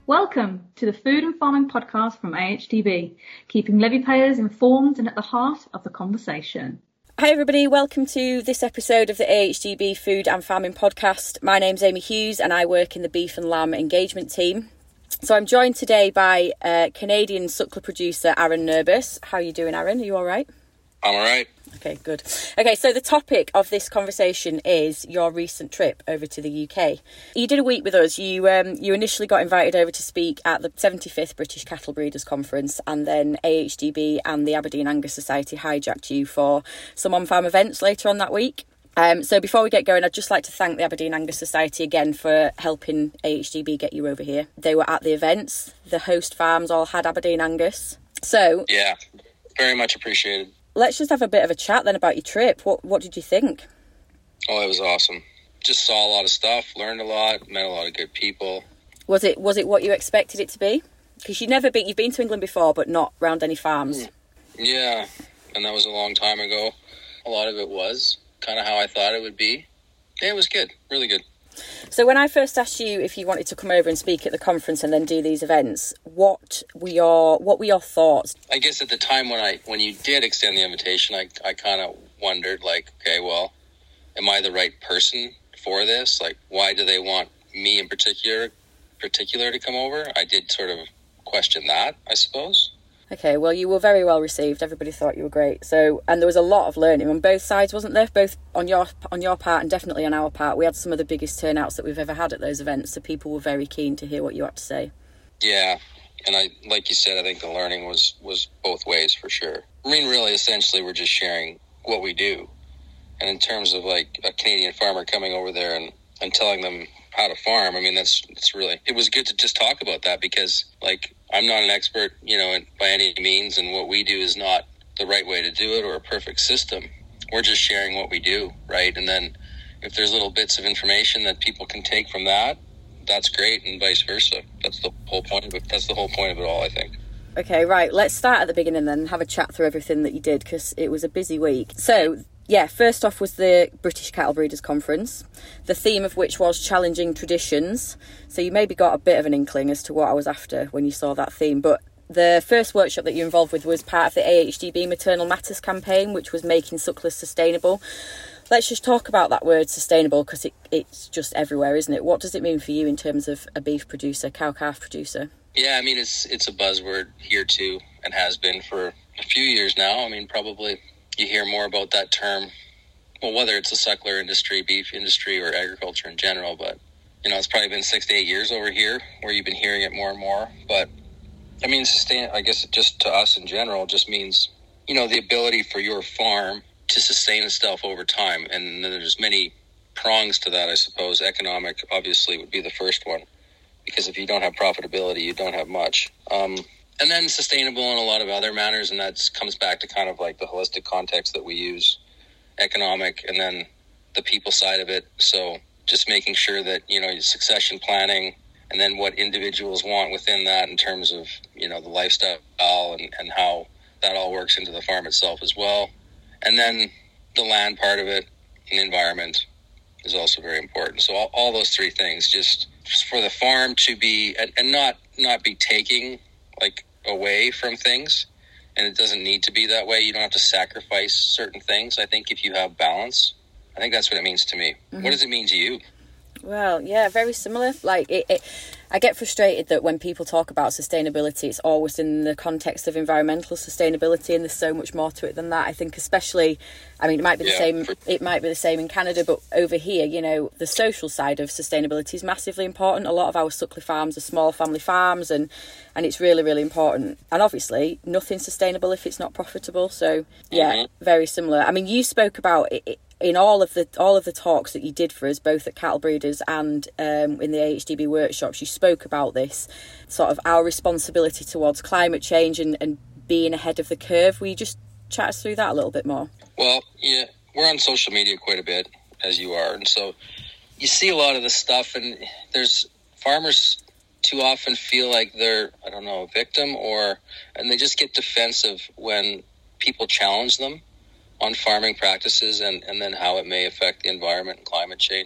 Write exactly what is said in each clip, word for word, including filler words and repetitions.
Welcome to the Food and Farming Podcast from A H D B, keeping levy payers informed and at the heart of the conversation. Hi everybody, welcome to this episode of the A H D B Food and Farming Podcast. My name's Amy Hughes and I work in the beef and lamb engagement team. So I'm joined today by uh, Canadian suckler producer Aaron Nurbis. How are you doing, Aaron? Are you all right? I'm all right. Okay, good. Okay, so the topic of this conversation is your recent trip over to the U K. You did a week with us. You um, you initially got invited over to speak at the seventy-fifth British Cattle Breeders Conference, and then A H D B and the Aberdeen Angus Society hijacked you for some on-farm events later on that week. Um, so before we get going, I'd just like to thank the Aberdeen Angus Society again for helping A H D B get you over here. They were at the events. The host farms all had Aberdeen Angus. So yeah, very much appreciated. Let's just have a bit of a chat then about your trip. What what did you think? Oh, it was awesome. Just saw a lot of stuff, learned a lot, met a lot of good people. Was it was it what you expected it to be? Because you've never been, you've been to England before, but not round any farms. Yeah, and that was a long time ago. A lot of it was kind of how I thought it would be. Yeah, it was good, really good. So when I first asked you if you wanted to come over and speak at the conference and then do these events, what were your what were your thoughts? I guess at the time when I when you did extend the invitation, I I kind of wondered, like, okay, well, am I the right person for this? Like, why do they want me in particular particular to come over? I did sort of question that, I suppose. Okay, well, you were very well received. Everybody thought you were great. So, and there was a lot of learning on both sides, wasn't there? Both on your on your part and definitely on our part. We had some of the biggest turnouts that we've ever had at those events, so people were very keen to hear what you had to say. Yeah, and I, like you said, I think the learning was was both ways for sure. I mean, really, essentially, we're just sharing what we do. And in terms of like a Canadian farmer coming over there and, and telling them how to farm, I mean, that's it's really, it was good to just talk about that because, like, I'm not an expert, you know, by any means, and what we do is not the right way to do it or a perfect system. We're just sharing what we do, right? And then if there's little bits of information that people can take from that, that's great, and vice versa. That's the whole point of it. That's the whole point of it all, I think. Okay, right. Let's start at the beginning then and have a chat through everything that you did because it was a busy week. So, yeah, first off was the British Cattle Breeders Conference, the theme of which was challenging traditions. So you maybe got a bit of an inkling as to what I was after when you saw that theme. But the first workshop that you were involved with was part of the A H D B Maternal Matters campaign, which was making sucklers sustainable. Let's just talk about that word sustainable because it, it's just everywhere, isn't it? What does it mean for you in terms of a beef producer, cow-calf producer? Yeah, I mean, it's it's a buzzword here too and has been for a few years now. I mean, probably you hear more about that term, well, whether it's the suckler industry, beef industry, or agriculture in general. But, you know, it's probably been six to eight years over here where you've been hearing it more and more. But, I mean, sustain. I guess it just to us in general just means, you know, the ability for your farm to sustain itself over time. And there's many prongs to that, I suppose. Economic, obviously, would be the first one. Because if you don't have profitability, you don't have much. Um And then sustainable in a lot of other manners, and that comes back to kind of like the holistic context that we use, economic, and then the people side of it. So just making sure that, you know, succession planning, and then what individuals want within that in terms of, you know, the lifestyle and, and how that all works into the farm itself as well. And then the land part of it and the environment is also very important. So all, all those three things, just for the farm to be, and, and not, not be taking like away from things, and it doesn't need to be that way. You don't have to sacrifice certain things. I think if you have balance, I think that's what it means to me. Mm-hmm. What does it mean to you? Well, yeah, very similar. Like it, it, I get frustrated that when people talk about sustainability, it's always in the context of environmental sustainability, and there's so much more to it than that. I think, especially, I mean, it might be the yeah, same. For... It might be the same in Canada, but over here, you know, the social side of sustainability is massively important. A lot of our suckler farms are small family farms, and and it's really, really important. And obviously, nothing's sustainable if it's not profitable. So, yeah, mm-hmm. very similar. I mean, you spoke about it. it in all of the all of the talks that you did for us, both at Cattle Breeders and um, in the A H D B workshops, you spoke about this, sort of our responsibility towards climate change and, and being ahead of the curve. Will you just chat us through that a little bit more? Well, yeah, we're on social media quite a bit, as you are, and so you see a lot of this stuff, and there's farmers too often feel like they're, I don't know, a victim, or and they just get defensive when people challenge them on farming practices and, and then how it may affect the environment and climate change.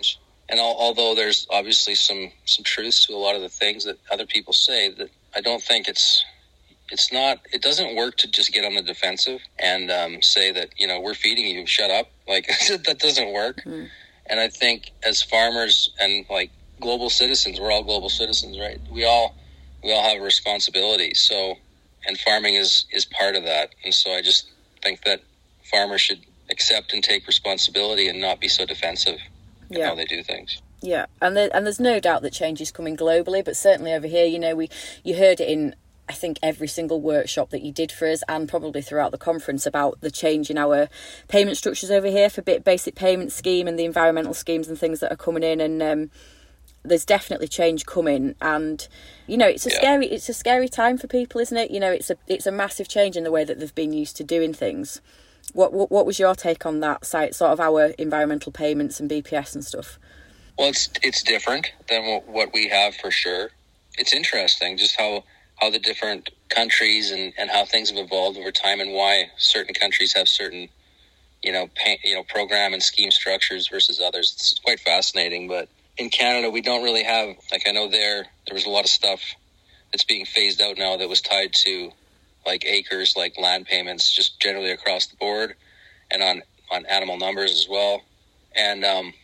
And al- although there's obviously some, some truths to a lot of the things that other people say, that I don't think it's it's not, it doesn't work to just get on the defensive and um, say that, you know, we're feeding you, shut up. Like, that doesn't work. Mm. And I think as farmers and like global citizens, we're all global citizens, right? We all we all have a responsibility. So, and farming is, is part of that. And so I just think that farmers should accept and take responsibility and not be so defensive in yeah. how they do things. Yeah, and there, and there's no doubt that change is coming globally, but certainly over here, you know, we you heard it in, I think, every single workshop that you did for us, and probably throughout the conference, about the change in our payment structures over here for basic payment scheme and the environmental schemes and things that are coming in. And um, there's definitely change coming, and you know, it's a yeah. scary it's a scary time for people, isn't it? You know, it's a it's a massive change in the way that they've been used to doing things. What what, what was your take on that side, sort of our environmental payments and B P S and stuff? Well, it's it's different than what, what we have for sure. It's interesting just how how the different countries and, and how things have evolved over time, and why certain countries have certain, you know, pay, you know, program and scheme structures versus others. It's quite fascinating. But in Canada, we don't really have, like, I know there there was a lot of stuff that's being phased out now that was tied to like acres, like land payments, just generally across the board, and on, on animal numbers as well. And um,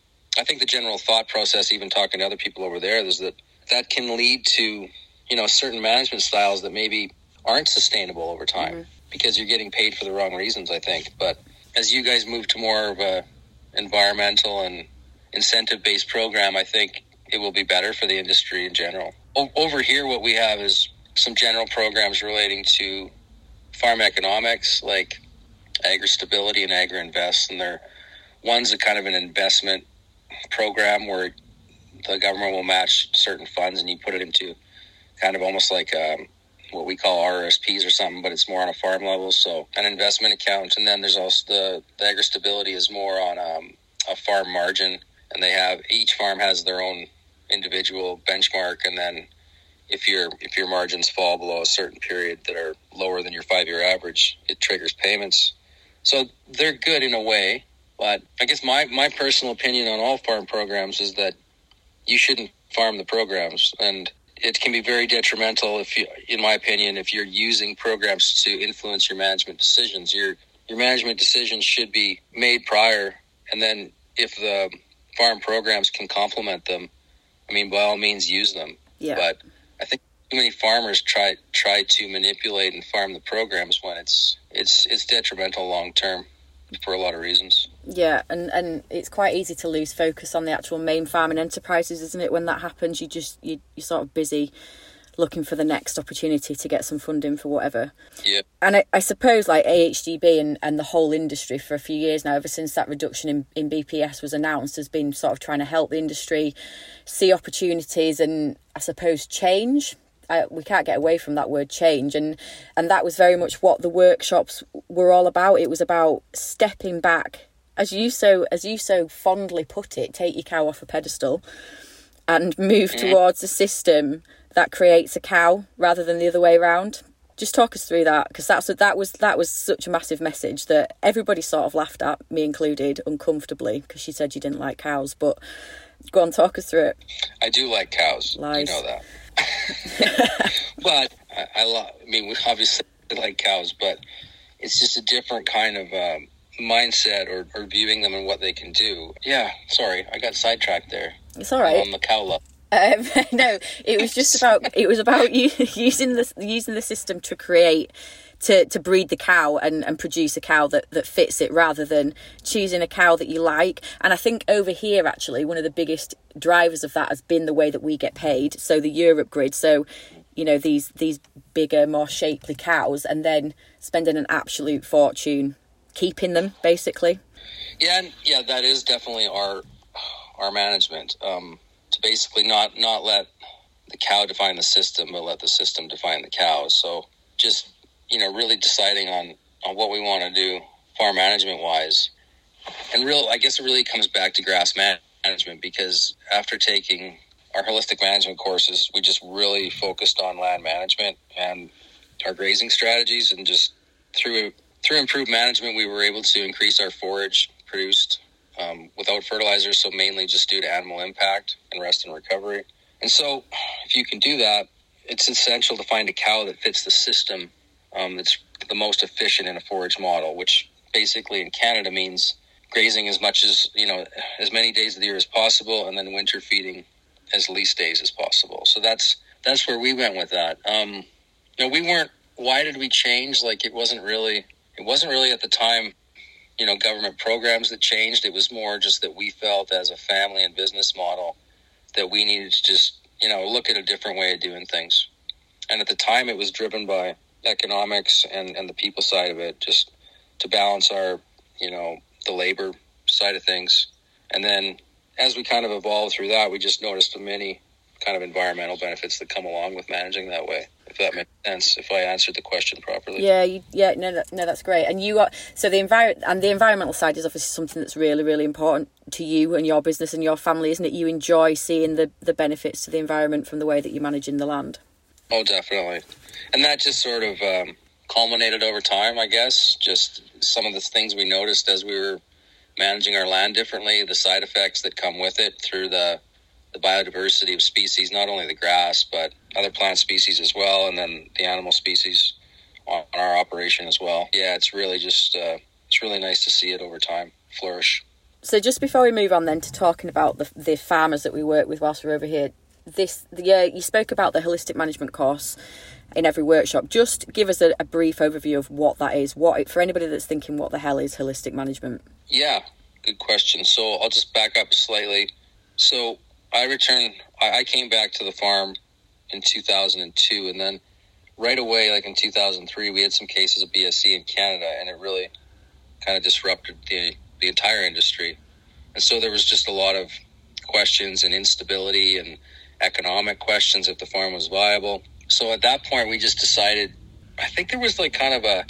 I think the general thought process, even talking to other people over there, is that that can lead to, you know, certain management styles that maybe aren't sustainable over time, mm-hmm. because you're getting paid for the wrong reasons, I think. But as you guys move to more of a environmental and incentive-based program, I think it will be better for the industry in general. O- over here, what we have is some general programs relating to farm economics, like AgriStability and AgriInvest, and they're one's a kind of an investment program where the government will match certain funds and you put it into kind of almost like um, what we call R R S Ps or something, but it's more on a farm level, so an investment account. And then there's also the, the AgriStability is more on um, a farm margin, and they have, each farm has their own individual benchmark, and then if your if your margins fall below a certain period that are lower than your five-year average, it triggers payments. So they're good in a way, but I guess my, my personal opinion on all farm programs is that you shouldn't farm the programs, and it can be very detrimental, if you, in my opinion, if you're using programs to influence your management decisions. Your your management decisions should be made prior, and then if the farm programs can complement them, I mean, by all means, use them. Yeah. But I think too many farmers try try to manipulate and farm the programs when it's it's it's detrimental long term for a lot of reasons. Yeah, and, and it's quite easy to lose focus on the actual main farming enterprises, isn't it? When that happens, you just you you're sort of busy looking for the next opportunity to get some funding for whatever. Yeah. And I, I suppose like A H D B and, and the whole industry for a few years now, ever since that reduction in, in B P S was announced, has been sort of trying to help the industry see opportunities and, I suppose, change. I, we can't get away from that word change, and and that was very much what the workshops were all about. It was about stepping back, as you so as you so fondly put it, take your cow off a pedestal and move mm. towards a system that creates a cow rather than the other way around. Just talk us through that, because that's that was that was such a massive message that everybody sort of laughed at, me included, uncomfortably, because she said you didn't like cows. But go on, talk us through it. I do like cows. Lies. You know that. But I, I, lo- I mean, we obviously like cows, but it's just a different kind of um, mindset or, or viewing them and what they can do. Yeah, sorry, I got sidetracked there. It's all right. On the cow level. Um, no, it was just about it was about you using the using the system to create to, to breed the cow and, and produce a cow that, that fits it, rather than choosing a cow that you like. And I think over here, actually, one of the biggest drivers of that has been the way that we get paid. So the Europe grid. So, you know, these these bigger, more shapely cows, and then spending an absolute fortune keeping them, basically. Yeah, and yeah, that is definitely our our management. Um, to basically not, not let the cow define the system, but let the system define the cow. So just, you know, really deciding on, on what we want to do farm management wise. And real, I guess it really comes back to grass management, because after taking our holistic management courses, we just really focused on land management and our grazing strategies, and just through, through improved management, we were able to increase our forage produced um, without fertilizer, so mainly just due to animal impact and rest and recovery. And so if you can do that, it's essential to find a cow that fits the system um, that's the most efficient in a forage model, which basically in Canada means grazing as much as, you know, as many days of the year as possible, and then winter feeding as least days as possible. So that's that's where we went with that. Um, you know, we weren't, why did we change? Like, it wasn't really, it wasn't really at the time, you know, government programs that changed. It was more just that we felt as a family and business model that we needed to just, you know, look at a different way of doing things. And at the time it was driven by economics and, and the people side of it, just to balance our, you know, the labor side of things. And then as we kind of evolved through that, we just noticed the many kind of environmental benefits that come along with managing that way, if that makes sense, if I answered the question properly. Yeah, you, yeah, no, no, no, that's great. And you are, so the envir- and the environmental side is obviously something that's really, really important to you and your business and your family, isn't it? You enjoy seeing the, the benefits to the environment from the way that you're managing the land. Oh, definitely. And that just sort of um, culminated over time, I guess, just some of the things we noticed as we were managing our land differently, the side effects that come with it through the the biodiversity of species, not only the grass, but other plant species as well, and then the animal species on our operation as well. Yeah, it's really just, uh, it's really nice to see it over time flourish. So just before we move on then to talking about the the farmers that we work with whilst we're over here, this, the, uh, you spoke about the holistic management course in every workshop. Just give us a, a brief overview of what that is, what for anybody that's thinking, what the hell is holistic management? Yeah, good question. So I'll just back up slightly. So I returned, I, I came back to the farm in two thousand two, and then right away, like in two thousand three, we had some cases of B S E in Canada, and it really kind of disrupted the, the entire industry. And so there was just a lot of questions and instability and economic questions if the farm was viable. So at that point, we just decided, I think there was like kind of a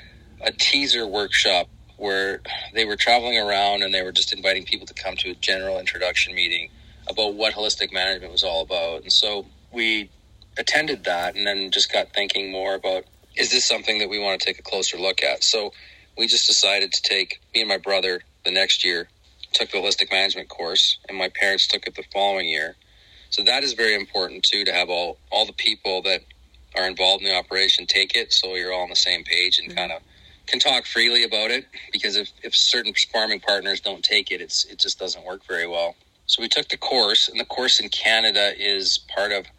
a teaser workshop where they were traveling around and they were just inviting people to come to a general introduction meeting about what holistic management was all about. And so we attended that and then just got thinking more about, is this something that we want to take a closer look at? So we just decided to take, me and my brother the next year took the holistic management course, and my parents took it the following year. So that is very important too, to have all, all the people that are involved in the operation take it, so you're all on the same page and mm-hmm. kind of can talk freely about it, because if, if certain farming partners don't take it, it's it just doesn't work very well. So we took the course, and the course in Canada is part of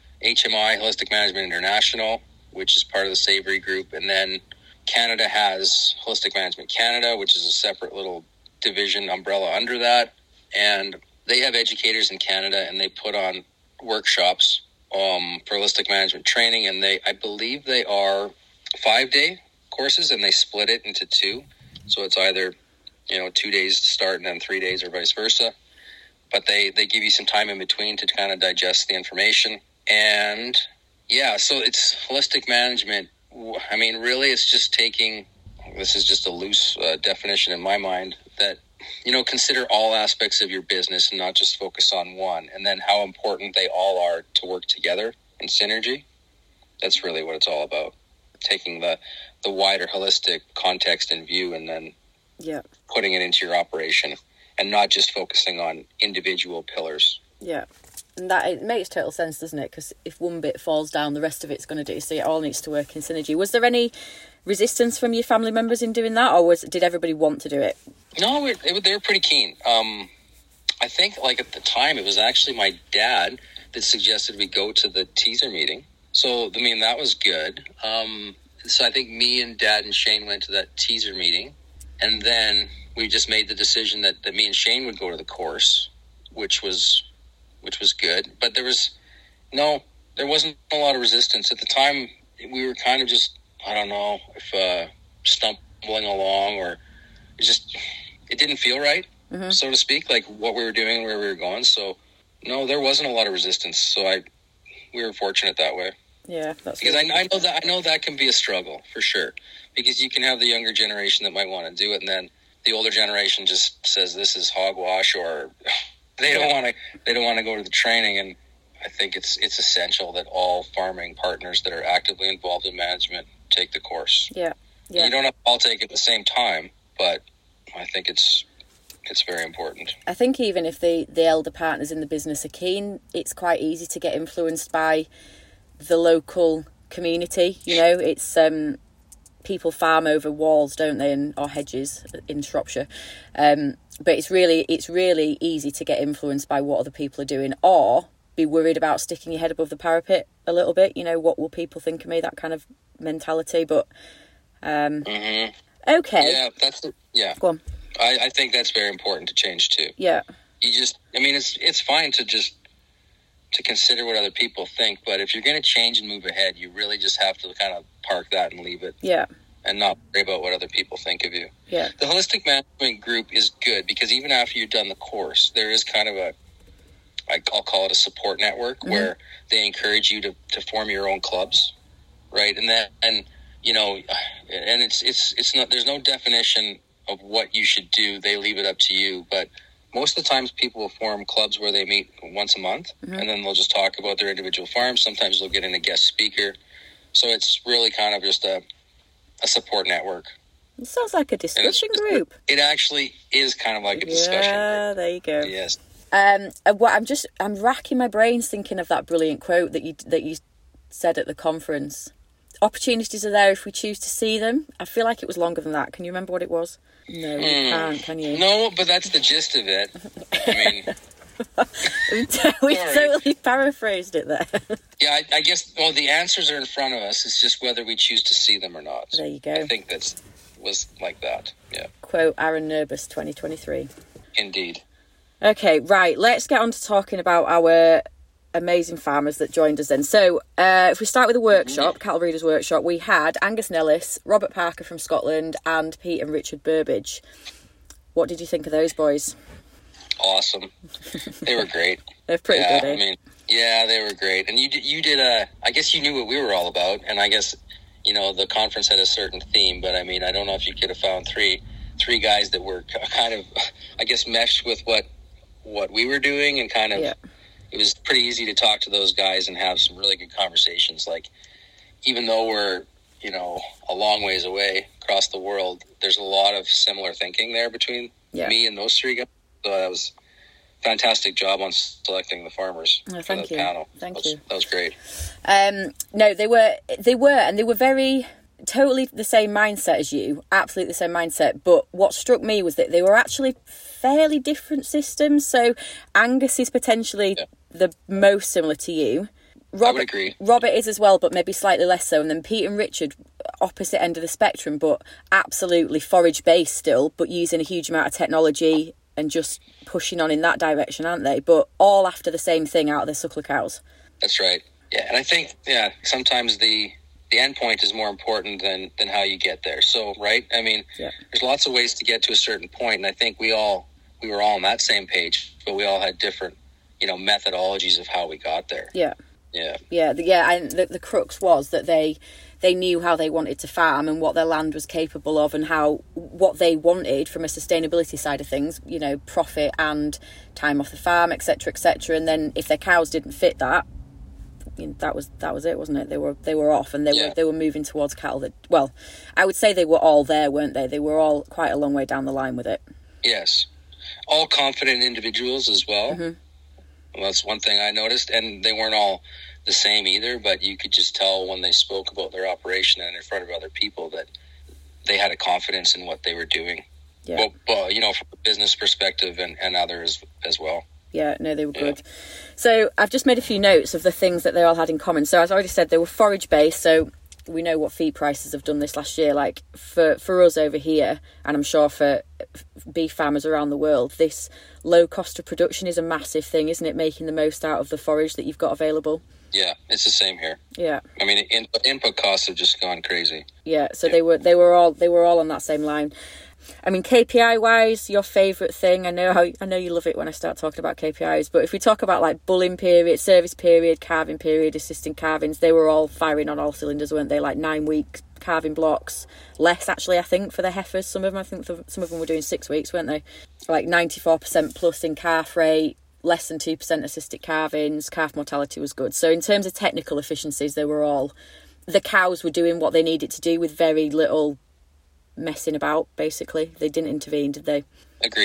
H M I, Holistic Management International, which is part of the Savory Group. And then Canada has Holistic Management Canada, which is a separate little division umbrella under that. And they have educators in Canada, and they put on workshops um, for holistic management training. And they, I believe they are five-day courses, and they split it into two. So it's either, you know, two days to start and then three days or vice versa. But they, they give you some time in between to kind of digest the information. And yeah, so it's holistic management. I mean, really, it's just taking, this is just a loose uh, definition in my mind, that, you know, consider all aspects of your business and not just focus on one. And then how important they all are to work together in synergy. That's really what it's all about. Taking the, the wider holistic context in view, and then yeah. putting it into your operation, and not just focusing on individual pillars. Yeah, and that it makes total sense, doesn't it? Because if one bit falls down, the rest of it's going to do. So it all needs to work in synergy. Was there any resistance from your family members in doing that, or was did everybody want to do it? No, it, it, they were pretty keen. Um, I think, like at the time, it was actually my dad that suggested we go to the teaser meeting. So, I mean, that was good. Um, so I think me and Dad and Shane went to that teaser meeting, and then we just made the decision that, that me and Shane would go to the course, which was which was good. But there was no, there wasn't a lot of resistance at the time. We were kind of just, I don't know, if uh, stumbling along, or it just it didn't feel right, mm-hmm. so to speak, like what we were doing, where we were going. So no, there wasn't a lot of resistance. So I we were fortunate that way. Yeah, that's because I, I know that I know that can be a struggle for sure. Because you can have the younger generation that might want to do it, and then the older generation just says this is hogwash, or they don't want to they don't want to go to the training. And I think it's it's essential that all farming partners that are actively involved in management take the course. Yeah, yeah. You don't have to all take it at the same time, but I think it's it's very important. I think even if the, the elder partners in the business are keen, it's quite easy to get influenced by the local community. You know, it's um, people farm over walls, don't they, and or hedges in Shropshire. Um, but it's really it's really easy to get influenced by what other people are doing, or be worried about sticking your head above the parapet a little bit. You know, what will people think of me? That kind of mentality. But um, mm-hmm. okay, yeah, that's the, yeah. Go on. I, I think that's very important to change too. Yeah. You just, I mean, it's it's fine to just to consider what other people think, but if you're going to change and move ahead, you really just have to kind of park that and leave it. Yeah. And not worry about what other people think of you. Yeah. The holistic management group is good because even after you've done the course, there is kind of a, I'll call it a support network mm-hmm. where they encourage you to, to form your own clubs, right? And then, and you know, and it's it's it's not. There's no definition of what you should do. They leave it up to you. But most of the times people will form clubs where they meet once a month mm-hmm. and then they'll just talk about their individual farms. Sometimes they'll get in a guest speaker. So it's really kind of just a, a support network. It sounds like a discussion group. It actually is kind of like a discussion yeah, group. There you go. Yes. Um, what I'm just, I'm racking my brains thinking of that brilliant quote that you, that you said at the conference. Opportunities are there if we choose to see them. I feel like it was longer than that. Can you remember what it was? No, you mm. can't, can you? No, but that's the gist of it. I mean... we totally paraphrased it there. Yeah, I, I guess, well, the answers are in front of us. It's just whether we choose to see them or not. There you go. I think that's was like that, yeah. Quote Aaron Nurbus, twenty twenty-three. Indeed. Okay, right, let's get on to talking about our amazing farmers that joined us then. So uh, if we start with the workshop, mm-hmm. Cattle Breeders Workshop, we had Angus Nellis, Robert Parker from Scotland, and Pete and Richard Burbidge. What did you think of those boys? Awesome. They were great. They're pretty yeah, good, eh? I mean, yeah, they were great. And you did, you did a, I guess you knew what we were all about. And I guess, you know, the conference had a certain theme, but I mean, I don't know if you could have found three, three guys that were kind of, I guess, meshed with what, what we were doing and kind of, yeah. It was pretty easy to talk to those guys and have some really good conversations. Like, even though we're, you know, a long ways away across the world, there's a lot of similar thinking there between yeah. me and those three guys. So that was a fantastic job on selecting the farmers oh, for thank the you. panel. Thank that was, you. That was great. Um, no, they were, they were, and they were very, totally the same mindset as you, absolutely the same mindset. But what struck me was that they were actually fairly different systems. So Angus is potentially yeah. the most similar to you. Robert, I would agree. Robert is as well, but maybe slightly less so. And then Pete and Richard, opposite end of the spectrum, but absolutely forage-based still, but using a huge amount of technology and just pushing on in that direction, aren't they? But all after the same thing out of their suckler cows. That's right. Yeah, and I think, yeah, sometimes the the end point is more important than, than how you get there. So, right? I mean, yeah. there's lots of ways to get to a certain point, and I think we all we were all on that same page, but we all had different, you know, methodologies of how we got there. Yeah. Yeah. Yeah, the, yeah, and the, the crux was that they they knew how they wanted to farm and what their land was capable of and how what they wanted from a sustainability side of things, you know, profit and time off the farm, et cetera, et cetera. And then if their cows didn't fit that, you know, that was that was it, wasn't it? They were they were off and they yeah. were they were moving towards cattle that, well, I would say they were all there, weren't they? They were all quite a long way down the line with it. Yes. All confident individuals as well. Mm-hmm. Well, that's one thing I noticed. And they weren't all the same either, but you could just tell when they spoke about their operation and in front of other people that they had a confidence in what they were doing. Yeah. Well, well you know, from a business perspective and, and others as well. Yeah, no, they were yeah. good. So I've just made a few notes of the things that they all had in common. So as I already said, they were forage based. So we know what feed prices have done this last year. Like for, for us over here, and I'm sure for beef farmers around the world, this low cost of production is a massive thing, isn't it? Making the most out of the forage that you've got available. Yeah, it's the same here. Yeah. I mean, in, input costs have just gone crazy. Yeah, so yeah. they were they were all they were all on that same line. I mean, K P I wise, your favourite thing. I know how I know you love it when I start talking about K P Is, but if we talk about like bulling period, service period, calving period, assisting calvings, they were all firing on all cylinders, weren't they? Like nine week calving blocks, less actually, I think, for the heifers. Some of them, I think, the, some of them were doing six weeks, weren't they? Like ninety-four percent plus in calf rate. Less than two percent assisted calvings, calf mortality was good. So in terms of technical efficiencies, they were all, the cows were doing what they needed to do with very little messing about, basically. They didn't intervene, did they? Agreed.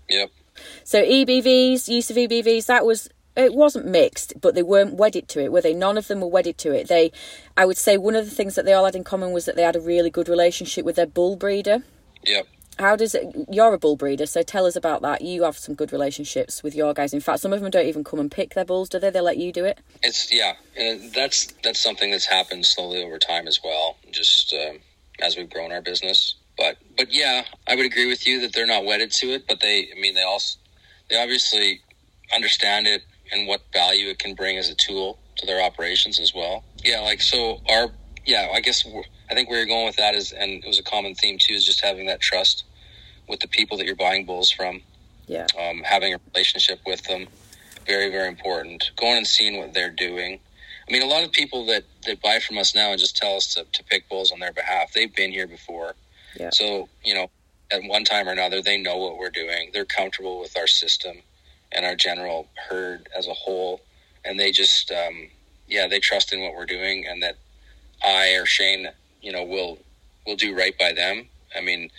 Yep. So E B Vs, use of E B Vs, that was, it wasn't mixed, but they weren't wedded to it, were they? None of them were wedded to it. They, I would say one of the things that they all had in common was that they had a really good relationship with their bull breeder. Yep. How does it, you're a bull breeder, so tell us about that. You have some good relationships with your guys. In fact, some of them don't even come and pick their bulls, do they? They let you do it? It's, yeah, and that's that's something that's happened slowly over time as well, just um, as we've grown our business. But, but yeah, I would agree with you that they're not wedded to it, but they, I mean, they also, they obviously understand it and what value it can bring as a tool to their operations as well. Yeah, like, so our, yeah, I guess, we're, I think where you're going with that is, and it was a common theme too, is just having that trust with the people that you're buying bulls from. Yeah. Um, having a relationship with them, very, very important. Going and seeing what they're doing. I mean, a lot of people that, that buy from us now and just tell us to, to pick bulls on their behalf, they've been here before. Yeah. So, you know, at one time or another, they know what we're doing. They're comfortable with our system and our general herd as a whole. And they just, um, yeah, they trust in what we're doing, and that I or Shane, you know, will will do right by them. I mean,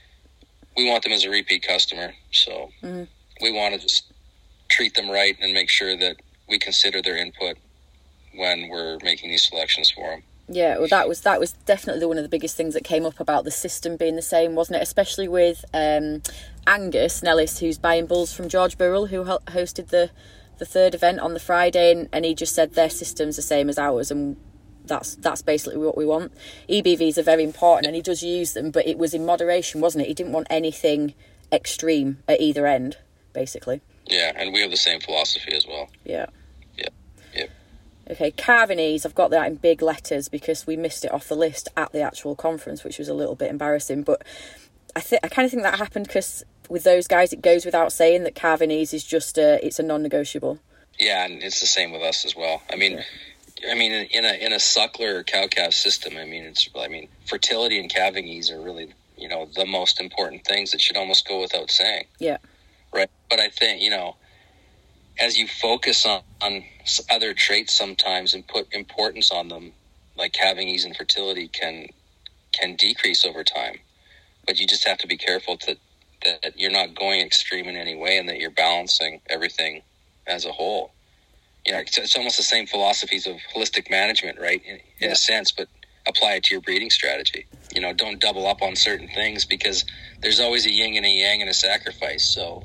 we want them as a repeat customer, so mm-hmm. we want to just treat them right and make sure that we consider their input when we're making these selections for them. Yeah, well, that was that was definitely one of the biggest things that came up about the system being the same, wasn't it? Especially with um, Angus Nellis, who's buying bulls from George Burrell, who hosted the, the third event on the Friday, and, and he just said their system's the same as ours, and that's that's basically what we want. E B Vs are very important, and he does use them, but it was in moderation, wasn't it? He didn't want anything extreme at either end, basically. Yeah, and we have the same philosophy as well. Yeah. Yeah. Yep. Okay, calving ease, I've got that in big letters because we missed it off the list at the actual conference, which was a little bit embarrassing. But I think I kind of think that happened because with those guys, it goes without saying that calving ease is just a, it's a non-negotiable. Yeah, and it's the same with us as well. I mean, yeah. I mean, in a in a suckler or cow-calf system, I mean, it's I mean, fertility and calving ease are really, you know, the most important things that should almost go without saying. Yeah. Right. But I think, you know, as you focus on, on other traits sometimes and put importance on them, like calving ease and fertility can can decrease over time. But you just have to be careful to, that you're not going extreme in any way and that you're balancing everything as a whole. You know, it's, it's almost the same philosophies of holistic management, right, in, in yeah. a sense, but apply it to your breeding strategy. You know, don't double up on certain things because there's always a yin and a yang and a sacrifice. So,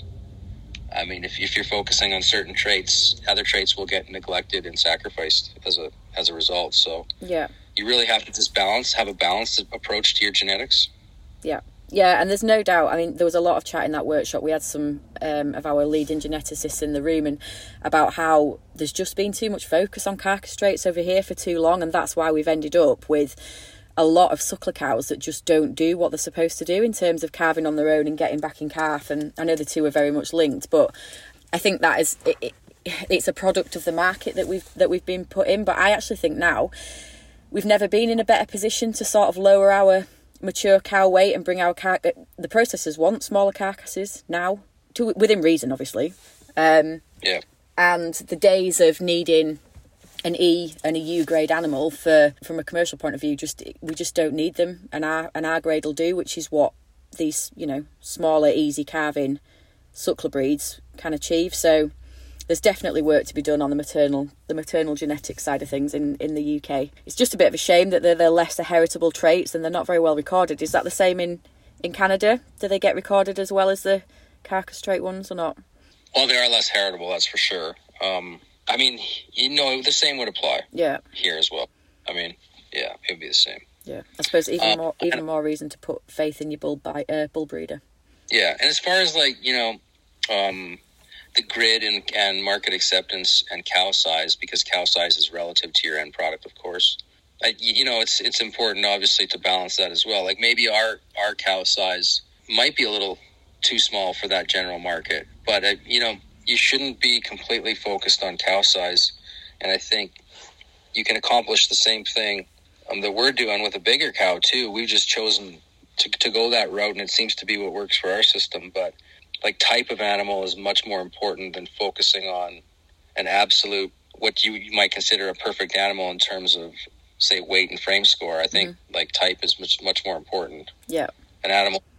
I mean, if, if you're focusing on certain traits, other traits will get neglected and sacrificed as a as a result. So yeah, you really have to just balance, have a balanced approach to your genetics. Yeah. Yeah, and there's no doubt, I mean, there was a lot of chat in that workshop. We had some um, of our leading geneticists in the room and about how there's just been too much focus on carcass traits over here for too long, and that's why we've ended up with a lot of suckler cows that just don't do what they're supposed to do in terms of calving on their own and getting back in calf. And I know the two are very much linked, but I think that is it, it, it's a product of the market that we've that we've been put in. But I actually think now we've never been in a better position to sort of lower our mature cow weight and bring our car- the processors want smaller carcasses now, to within reason, obviously. Um, yeah. And the days of needing an E and a U grade animal for from a commercial point of view, just we just don't need them, and our and our grade will do, which is what these, you know, smaller, easy calving suckler breeds can achieve. So there's definitely work to be done on the maternal the maternal genetic side of things in, in the U K. It's just a bit of a shame that they're, they're lesser heritable traits and they're not very well recorded. Is that the same in, in Canada? Do they get recorded as well as the carcass trait ones or not? Well, they are less heritable, that's for sure. Um, I mean, you know, the same would apply yeah. here as well. I mean, yeah, it would be the same. Yeah, I suppose even um, more even and, more reason to put faith in your bull, by, uh, bull breeder. Yeah, and as far as, like, you know... Um, the grid and, and market acceptance and cow size, because cow size is relative to your end product, of course. I, you know, it's it's important, obviously, to balance that as well. Like, maybe our, our cow size might be a little too small for that general market. But, uh, you know, you shouldn't be completely focused on cow size. And I think you can accomplish the same thing um, that we're doing with a bigger cow, too. We've just chosen to, to go that route, and it seems to be what works for our system. But like, type of animal is much more important than focusing on an absolute, what you, you might consider a perfect animal in terms of, say, weight and frame score. I think, mm-hmm. like, type is much much more important. Yeah. An animal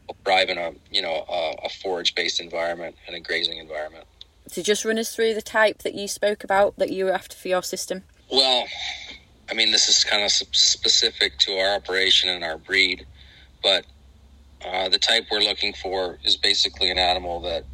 thrive in a, you know, a, a forage-based environment and a grazing environment. So just run us through the type that you spoke about that you were after for your system. Well, I mean, this is kind of specific to our operation and our breed, but uh, the type we're looking for is basically an animal that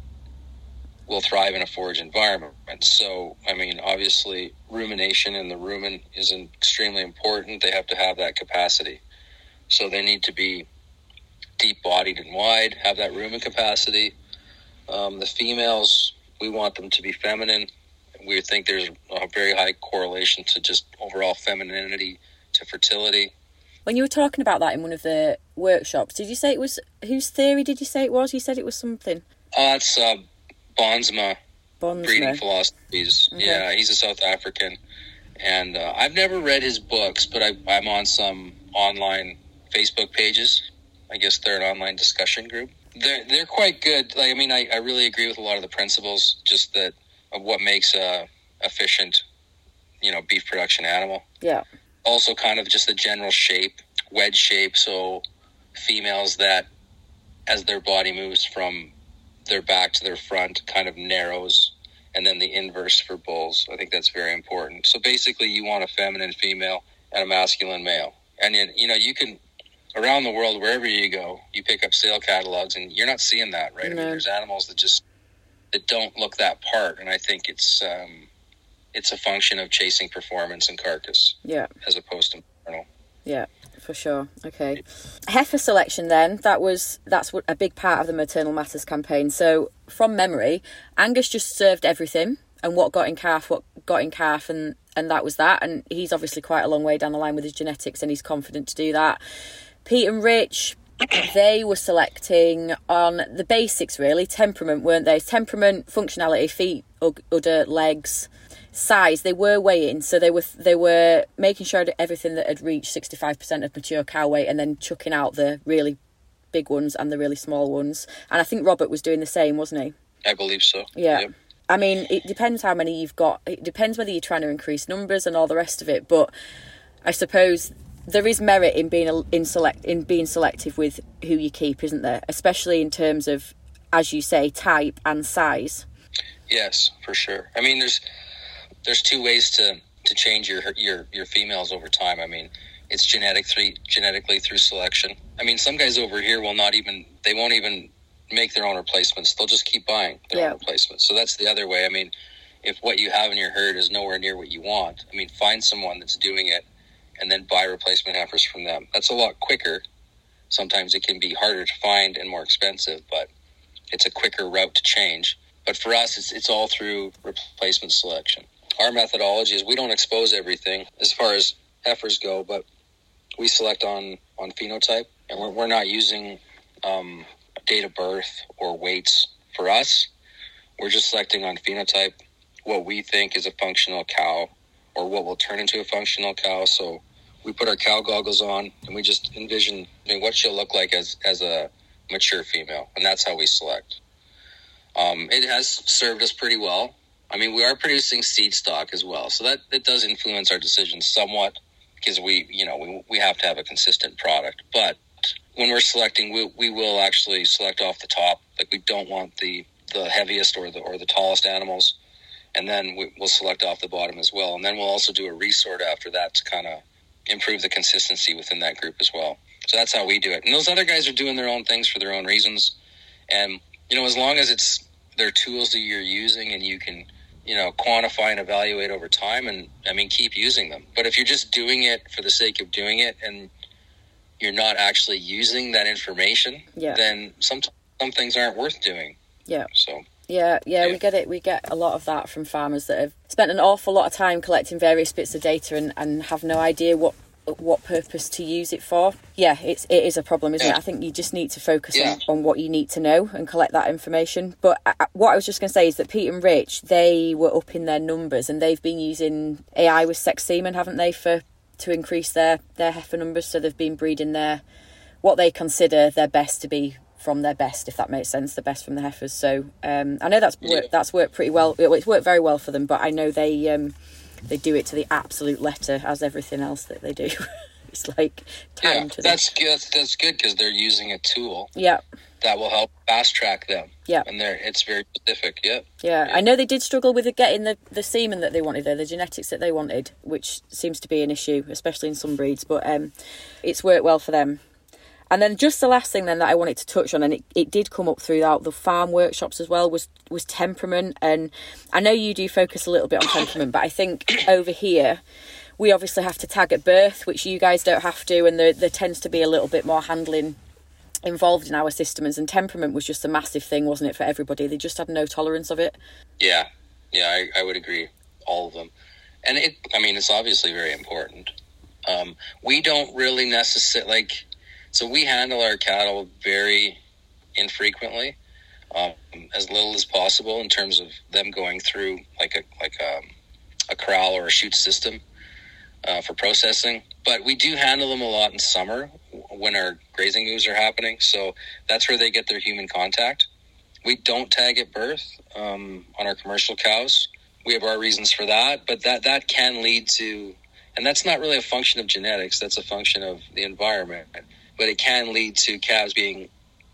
will thrive in a forage environment. And so, I mean, obviously, rumination in the rumen is extremely important. They have to have that capacity. So they need to be deep-bodied and wide, have that rumen capacity. Um, the females, we want them to be feminine. We think there's a very high correlation to just overall femininity to fertility. When you were talking about that in one of the workshops, did you say it was, whose theory did you say it was? You said it was something. Uh, it's uh, Bonsma, Bonsma breeding philosophies. Okay. Yeah, he's a South African. And uh, I've never read his books, but I, I'm on some online Facebook pages. I guess they're an online discussion group. They're they're quite good. Like, I mean, I, I really agree with a lot of the principles, just that of what makes a efficient, you know, beef production animal. Yeah. Also kind of just the general shape, wedge shape. So females that, as their body moves from their back to their front, kind of narrows, and then the inverse for bulls. I think that's very important. So basically you want a feminine female and a masculine male. And, you know, you can, around the world, wherever you go, you pick up sale catalogs and you're not seeing that, right? No. I mean, there's animals that just, that don't look that part. And I think it's, um, it's a function of chasing performance and carcass. Yeah. As opposed to maternal. Yeah, for sure. Okay. Heifer selection then, that was, that's what a big part of the Maternal Matters campaign. So from memory, Angus just served everything and what got in calf, what got in calf, and, and that was that. And he's obviously quite a long way down the line with his genetics and he's confident to do that. Pete and Rich, they were selecting on the basics really, temperament, weren't they? Temperament, functionality, feet, udder, legs, size. They were weighing, so they were they were making sure that everything that had reached sixty-five percent of mature cow weight and then chucking out the really big ones and the really small ones. And I think Robert was doing the same, wasn't he? I believe so. Yeah. Yep. I mean, it depends how many you've got. It depends whether you're trying to increase numbers and all the rest of it. But I suppose there is merit in being a, in select in being selective with who you keep, isn't there? Especially in terms of, as you say, type and size. Yes, for sure. I mean, there's there's two ways to, to change your your your females over time. I mean, it's genetic through, genetically through selection. I mean, some guys over here will not even they won't even make their own replacements. They'll just keep buying their Yeah. own replacements. So that's the other way. I mean, if what you have in your herd is nowhere near what you want, I mean, find someone that's doing it and then buy replacement heifers from them. That's a lot quicker. Sometimes it can be harder to find and more expensive, but it's a quicker route to change. But for us, it's it's all through replacement selection. Our methodology is we don't expose everything as far as heifers go, but we select on, on phenotype, and we're, we're not using um, date of birth or weights for us. We're just selecting on phenotype what we think is a functional cow or what will turn into a functional cow. So we put our cow goggles on and we just envision I mean, what she'll look like as, as a mature female, and that's how we select. Um, it has served us pretty well. I mean, we are producing seed stock as well, so that it does influence our decisions somewhat because we, you know, we we have to have a consistent product. But when we're selecting, we we will actually select off the top. Like we don't want the, the heaviest or the or the tallest animals, and then we, we'll select off the bottom as well. And then we'll also do a resort after that to kind of improve the consistency within that group as well. So that's how we do it. And those other guys are doing their own things for their own reasons. And you know, as long as it's their tools that you're using and you can, you know, quantify and evaluate over time, and I mean, keep using them. But if you're just doing it for the sake of doing it and you're not actually using that information, Yeah. then some some things aren't worth doing. Yeah. So Yeah, yeah, Yeah. we get it. We get a lot of that from farmers that have spent an awful lot of time collecting various bits of data and, and have no idea what what purpose to use it for. Yeah, it's it is a problem, isn't Yeah. it? I think you just need to focus Yeah. on, on what you need to know and collect that information. But I, what I was just going to say is that Pete and Rich, they were up in their numbers and they've been using A I with sex semen, haven't they, for to increase their, their heifer numbers. So they've been breeding their what they consider their best to be from their best, if that makes sense, the best from the heifers. So um, I know that's worked, Yeah. that's worked pretty well. It's worked very well for them, but I know they um, they do it to the absolute letter, as everything else that they do. It's like time yeah, to that's good. That's good because they're using a tool. Yeah. That will help fast track them. Yeah. And they're it's very specific. Yeah. yeah. Yeah. I know they did struggle with getting the, the semen that they wanted there, the genetics that they wanted, which seems to be an issue, especially in some breeds, but um, it's worked well for them. And then just the last thing then that I wanted to touch on, and it, it did come up throughout the farm workshops as well, was was temperament. And I know you do focus a little bit on temperament, but I think over here we obviously have to tag at birth, which you guys don't have to, and there, there tends to be a little bit more handling involved in our systems. And temperament was just a massive thing, wasn't it, for everybody? They just had no tolerance of it. Yeah, yeah, I, I would agree, all of them. And it, I mean, it's obviously very important. Um, we don't really necessarily, like... So we handle our cattle very infrequently, um, as little as possible in terms of them going through like a like a, a corral or a chute system uh, for processing. But we do handle them a lot in summer when our grazing moves are happening. So that's where they get their human contact. We don't tag at birth um, on our commercial cows. We have our reasons for that, but that, that can lead to, and that's not really a function of genetics. That's a function of the environment. But it can lead to calves being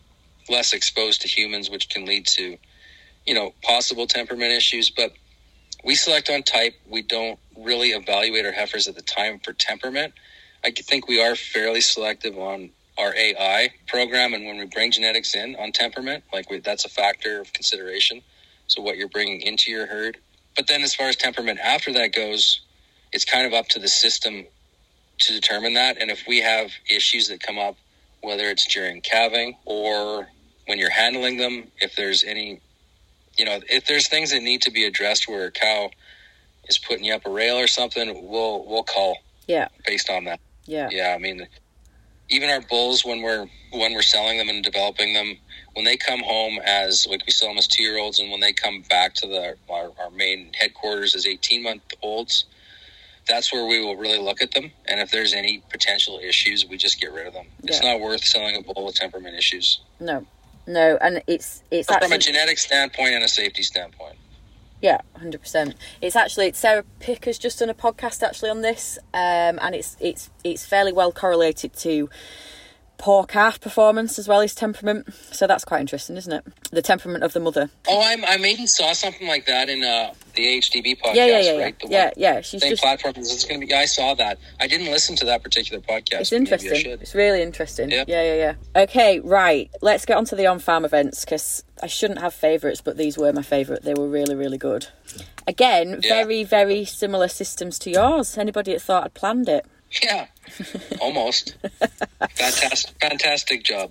less exposed to humans, which can lead to, you know, possible temperament issues. But we select on type. We don't really evaluate our heifers at the time for temperament. I think we are fairly selective on our A I program, and when we bring genetics in on temperament, like we, that's a factor of consideration. So what you're bringing into your herd. But then as far as temperament after that goes, it's kind of up to the system to determine that. And if we have issues that come up, whether it's during calving or when you're handling them, if there's any, you know, if there's things that need to be addressed where a cow is putting you up a rail or something, we'll we'll call yeah based on that. Yeah. Yeah, I mean, even our bulls, when we're when we're selling them and developing them, when they come home as, like we sell them as two-year-olds, and when they come back to the our, our main headquarters as eighteen-month-olds, that's where we will really look at them. And if there's any potential issues, we just get rid of them. Yeah. It's not worth selling a bull with temperament issues. No, no. And it's, it's from actually... a genetic standpoint and a safety standpoint. Yeah, one hundred percent. It's actually, Sarah Pick has just done a podcast actually on this. Um, and it's, it's, it's fairly well correlated to poor calf performance as well as temperament. So that's quite interesting, isn't it? The temperament of the mother. Oh, I, I maybe saw something like that in uh, the A H D B podcast, yeah, yeah, yeah, right? The yeah, yeah. She's same just... platform. It's going to be. I saw that. I didn't listen to that particular podcast. It's interesting. It's really interesting. Yeah. yeah, yeah, yeah. Okay, right. Let's get on to the on-farm events, because I shouldn't have favourites, but these were my favourite. They were really, really good. Again, yeah. very, very similar systems to yours. Anybody that thought I'd planned it? Yeah, almost. Fantastic, fantastic job.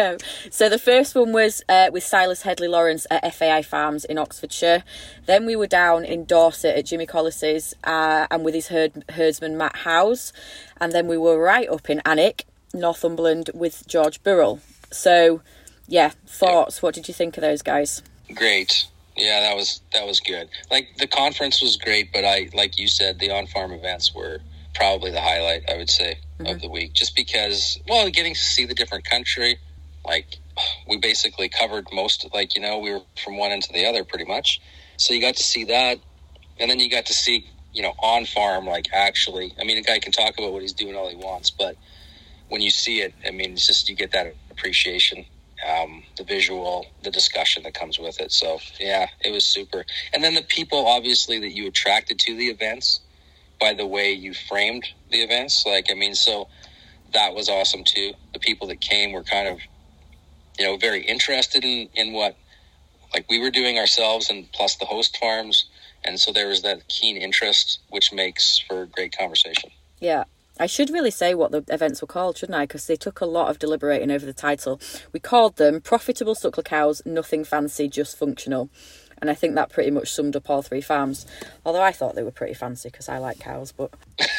So the first one was uh, with Silas Headley Lawrence at F A I Farms in Oxfordshire. Then we were down in Dorset at Jimmy Collis's uh, and with his herd, herdsman Matt Howes. And then we were right up in Alnwick, Northumberland, with George Burrell. So, yeah, thoughts. Yeah. What did you think of those guys? Great. Yeah, that was that was good. Like, the conference was great, but I, like you said, the on-farm events were probably the highlight, I would say, mm-hmm. of the week. Just because, well, getting to see the different country, like, we basically covered most, like, you know, we were from one end to the other pretty much. So you got to see that. And then you got to see, you know, on farm, like, actually, I mean, a guy can talk about what he's doing all he wants, but when you see it, I mean, it's just, you get that appreciation, um, the visual, the discussion that comes with it. So, yeah, it was super. And then the people, obviously, that you attracted to the events by the way you framed the events. Like, I mean, so that was awesome too. The people that came were kind of, you know, very interested in, in what, like, we were doing ourselves, and plus the host farms. And so there was that keen interest, which makes for great conversation. Yeah. I should really say what the events were called, shouldn't I? Because they took a lot of deliberating over the title. We called them Profitable Suckler Cows, Nothing Fancy, Just Functional. And I think that pretty much summed up all three farms. Although I thought they were pretty fancy because I like cows, but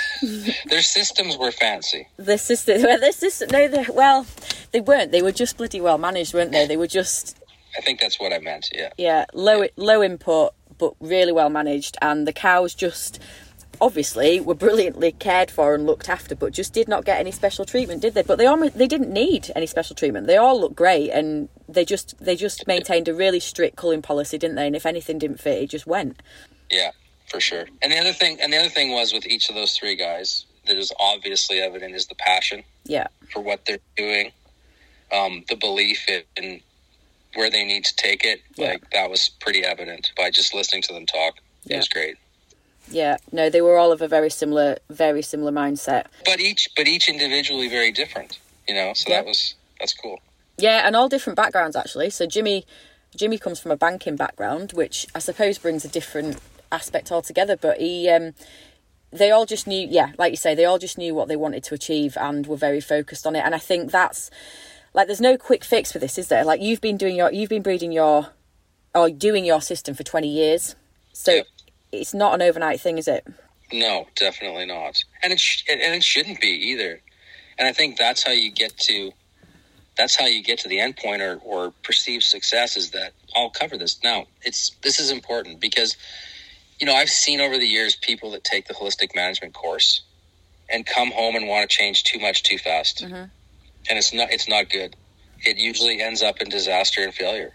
their systems were fancy. The systems, well, their system, no, they, well, they weren't. They were just bloody well managed, weren't they? They were just. I think that's what I meant. Yeah. Yeah, low yeah. low input, but really well managed, and the cows just obviously were brilliantly cared for and looked after, but just did not get any special treatment, did they? But they almost they didn't need any special treatment. They all looked great, and they just they just maintained a really strict culling policy, didn't they? And if anything didn't fit, it just went. Yeah, for sure. And the other thing, and the other thing was with each of those three guys, that is obviously evident is the passion yeah. for what they're doing, um, the belief in, in where they need to take it. Yeah. Like that was pretty evident by just listening to them talk. It Yeah. was great. Yeah, no, they were all of a very similar, very similar mindset. But each, but each individually very different, you know. So Yeah. that was that's cool. Yeah, and all different backgrounds actually. So Jimmy, Jimmy comes from a banking background, which I suppose brings a different aspect altogether. But he, um, they all just knew, yeah, like you say, they all just knew what they wanted to achieve and were very focused on it. And I think that's like, there's no quick fix for this, is there? Like you've been doing your, you've been breeding your, or doing your system for twenty years, so Yep. it's not an overnight thing, is it? No, definitely not. And it sh- and it shouldn't be either. And I think that's how you get to that's how you get to the end point or, or perceived success is that I'll cover this. Now, it's this is important because, you know, I've seen over the years people that take the holistic management course and come home and want to change too much too fast. Mm-hmm. And it's not it's not good. It usually ends up in disaster and failure.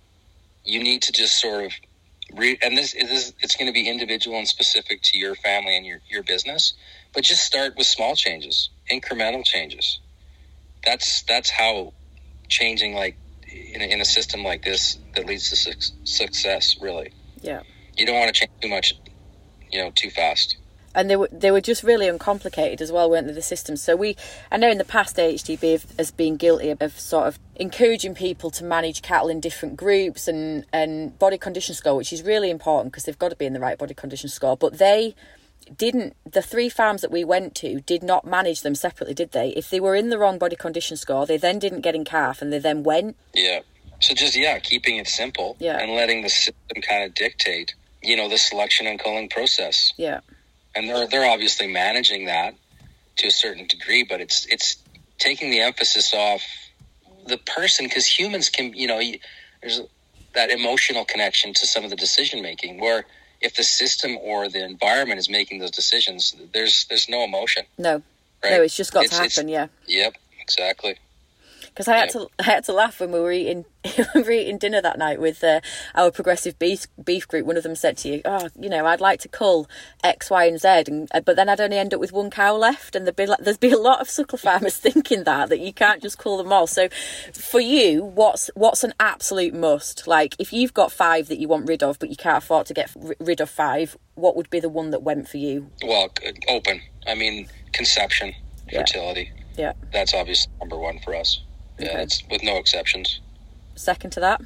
You need to just sort of Re- and this is it's going to be individual and specific to your family and your, your business, but just start with small changes, incremental changes. That's that's how changing, like in a, in a system like this that leads to su- success. Really, Yeah. you don't want to change too much, you know, too fast. And they were they were just really uncomplicated as well, weren't they, the systems? So we, I know in the past A H D B have, has been guilty of, of sort of encouraging people to manage cattle in different groups and, and body condition score, which is really important because they've got to be in the right body condition score. But they didn't, the three farms that we went to did not manage them separately, did they? If they were in the wrong body condition score, they then didn't get in calf and they then went. Yeah. So just, yeah, keeping it simple Yeah. and letting the system kind of dictate, you know, the selection and culling process. Yeah. And they're they're obviously managing that to a certain degree, but it's it's taking the emphasis off the person, because humans can, you know, there's that emotional connection to some of the decision making. Where if the system or the environment is making ththose decisions, there's there's no emotion. No, right? no, it's just got It's- to it's- happen. Yeah. Yep, exactly. Because I had Yep. to, I had to laugh when we were eating, we were eating dinner that night with uh, our progressive beef beef group. One of them said to you, "Oh, you know, I'd like to cull X, Y, and Z, and uh, but then I'd only end up with one cow left." And there'd be like, there'd be a lot of suckle farmers thinking that that you can't just cull them all. So, for you, what's what's an absolute must? Like, if you've got five that you want rid of, but you can't afford to get r- rid of five, what would be the one that went for you? Well, c- open. I mean, conception, Yeah. fertility. Yeah. That's obviously number one for us. Yeah, Okay. it's with no exceptions. Second to that.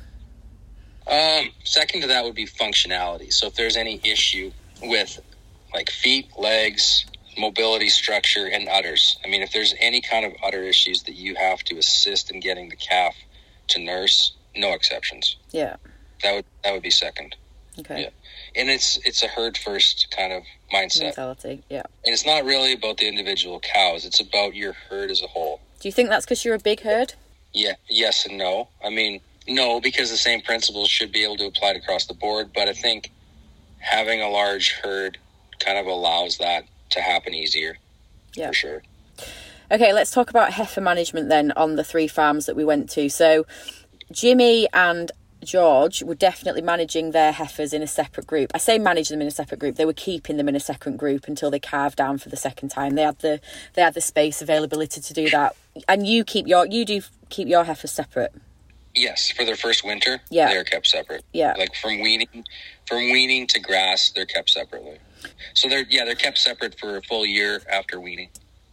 Um, second to that would be functionality. So if there's any issue with like feet, legs, mobility, structure, and udders, I mean, if there's any kind of udder issues that you have to assist in getting the calf to nurse, no exceptions. Yeah. That would that would be second. Okay. Yeah. And it's it's a herd first kind of mindset. Mentality. Yeah. And it's not really about the individual cows. It's about your herd as a whole. Do you think that's because you're a big herd? Yeah, yes and no. I mean, no, because the same principles should be able to apply it across the board. But I think having a large herd kind of allows that to happen easier. Yeah. For sure. Okay, let's talk about heifer management then on the three farms that we went to. So Jimmy and George were definitely managing their heifers in a separate group. I say manage them in a separate group. They were keeping them in a second group until they calved down for the second time. They had the they had the space availability to do that. And you keep your you do keep your heifers separate. Yes, for their first winter, Yeah. they're kept separate. Yeah. Like from weaning, from weaning to grass, they're kept separately. So they're yeah they're kept separate for a full year after weaning.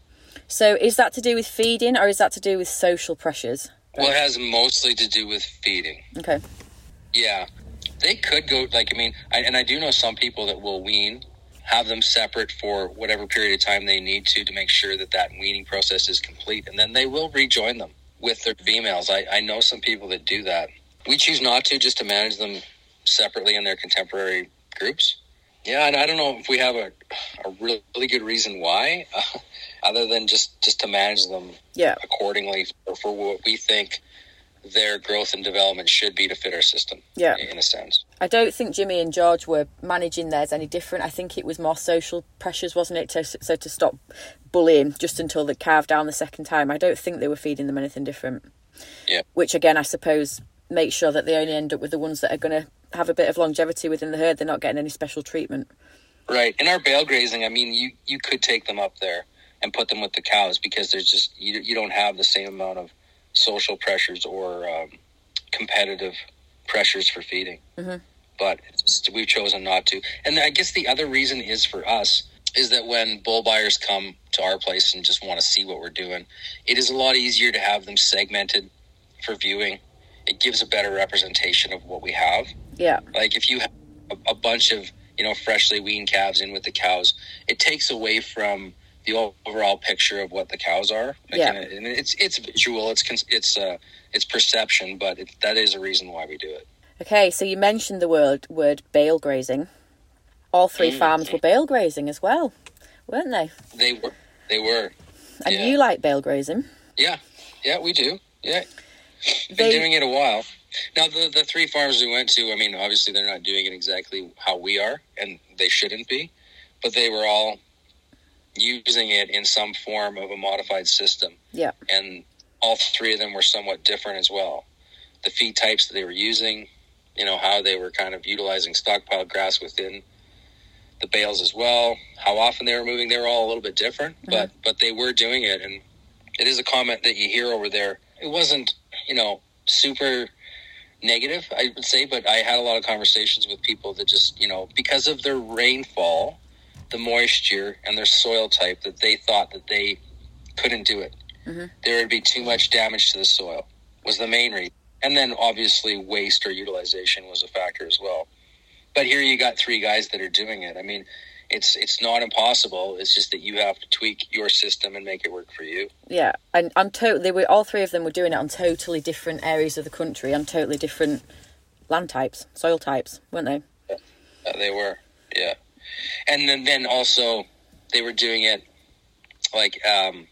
So is that to do with feeding or is that to do with social pressures? Well, it has mostly to do with feeding. Okay. Yeah, they could go, like, I mean, I, and I do know some people that will wean, have them separate for whatever period of time they need to, to make sure that that weaning process is complete. And then they will rejoin them with their females. I, I know some people that do that. We choose not to, just to manage them separately in their contemporary groups. Yeah, and I don't know if we have a, a really, really good reason why, uh, other than just, just to manage them Yeah. accordingly for, for what we think their growth and development should be to fit our system. Yeah. In a sense. I don't think Jimmy and George were managing theirs any different. I think it was more social pressures, wasn't it? To, so to stop bullying just until they calved down the second time. I don't think they were feeding them anything different. Yeah. Which again, I suppose, makes sure that they only end up with the ones that are going to have a bit of longevity within the herd. They're not getting any special treatment. Right. In our bale grazing, I mean, you, you could take them up there, and put them with the cows, because there's just, you, you don't have the same amount of social pressures or um, competitive pressures for feeding. Mm-hmm. But it's, we've chosen not to. And I guess the other reason is for us is that when bull buyers come to our place and just want to see what we're doing, it is a lot easier to have them segmented for viewing. It gives a better representation of what we have. Yeah. Like if you have a, a bunch of, you know, freshly weaned calves in with the cows, it takes away from the overall picture of what the cows are. Like, yeah. And, and it's it's visual, it's it's uh, it's perception, but it, that is a reason why we do it. Okay, so you mentioned the word word bale grazing. All three mm-hmm. farms were bale grazing as well, weren't they? They were. They were. And yeah. you like bale grazing? Yeah. Yeah, we do. Yeah. Been They... doing it a while. Now, the the three farms we went to, I mean, obviously they're not doing it exactly how we are, and they shouldn't be, but they were all using it in some form of a modified system. Yeah. And all three of them were somewhat different as well. The feed types that they were using, you know, how they were kind of utilizing stockpiled grass within the bales as well, how often they were moving, they were all a little bit different, mm-hmm. but but they were doing it. And it is a comment that you hear over there. It wasn't, you know, super negative, I would say, but I had a lot of conversations with people that just, you know, because of their rainfall, the moisture, and their soil type, that they thought that they couldn't do it. Mm-hmm. There would be too much damage to the soil was the main reason. And then obviously waste or utilization was a factor as well. But here you got three guys that are doing it. I mean, it's it's not impossible. It's just that you have to tweak your system and make it work for you. Yeah, and I'm to- they were all three of them were doing it on totally different areas of the country, on totally different land types, soil types, weren't they? Yeah, uh, they were, yeah. And then, then also they were doing it like um,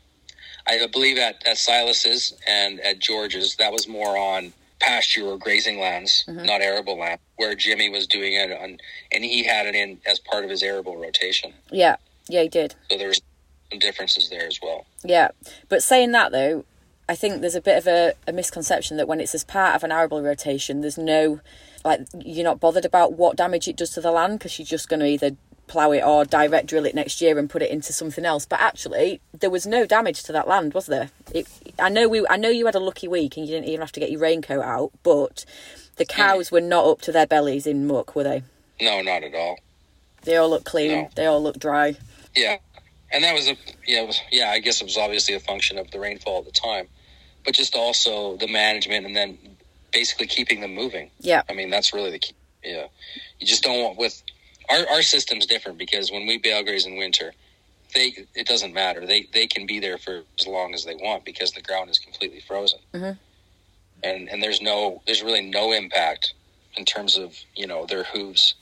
I believe at, at Silas's and at George's, that was more on pasture or grazing lands, mm-hmm. not arable land, where Jimmy was doing it on, and he had it in as part of his arable rotation. Yeah, yeah, he did. So there's some differences there as well. Yeah, but saying that though, I think there's a bit of a, a misconception that when it's as part of an arable rotation, there's no, like, you're not bothered about what damage it does to the land because you're just going to either plough it or direct drill it next year and put it into something else. But actually, there was no damage to that land, was there? It, I know we, I know you had a lucky week and you didn't even have to get your raincoat out, but the cows mm. were not up to their bellies in muck, were they? No, not at all. They all look clean. No. They all look dry. Yeah, and that was a yeah, it was, yeah. I guess it was obviously a function of the rainfall at the time, but just also the management and then basically keeping them moving. Yeah, I mean that's really the key. Yeah, you just don't want with. Our our system's different because when we bale graze in winter, they it doesn't matter. They they can be there for as long as they want because the ground is completely frozen, mm-hmm. and and there's no there's really no impact in terms of you know their hooves.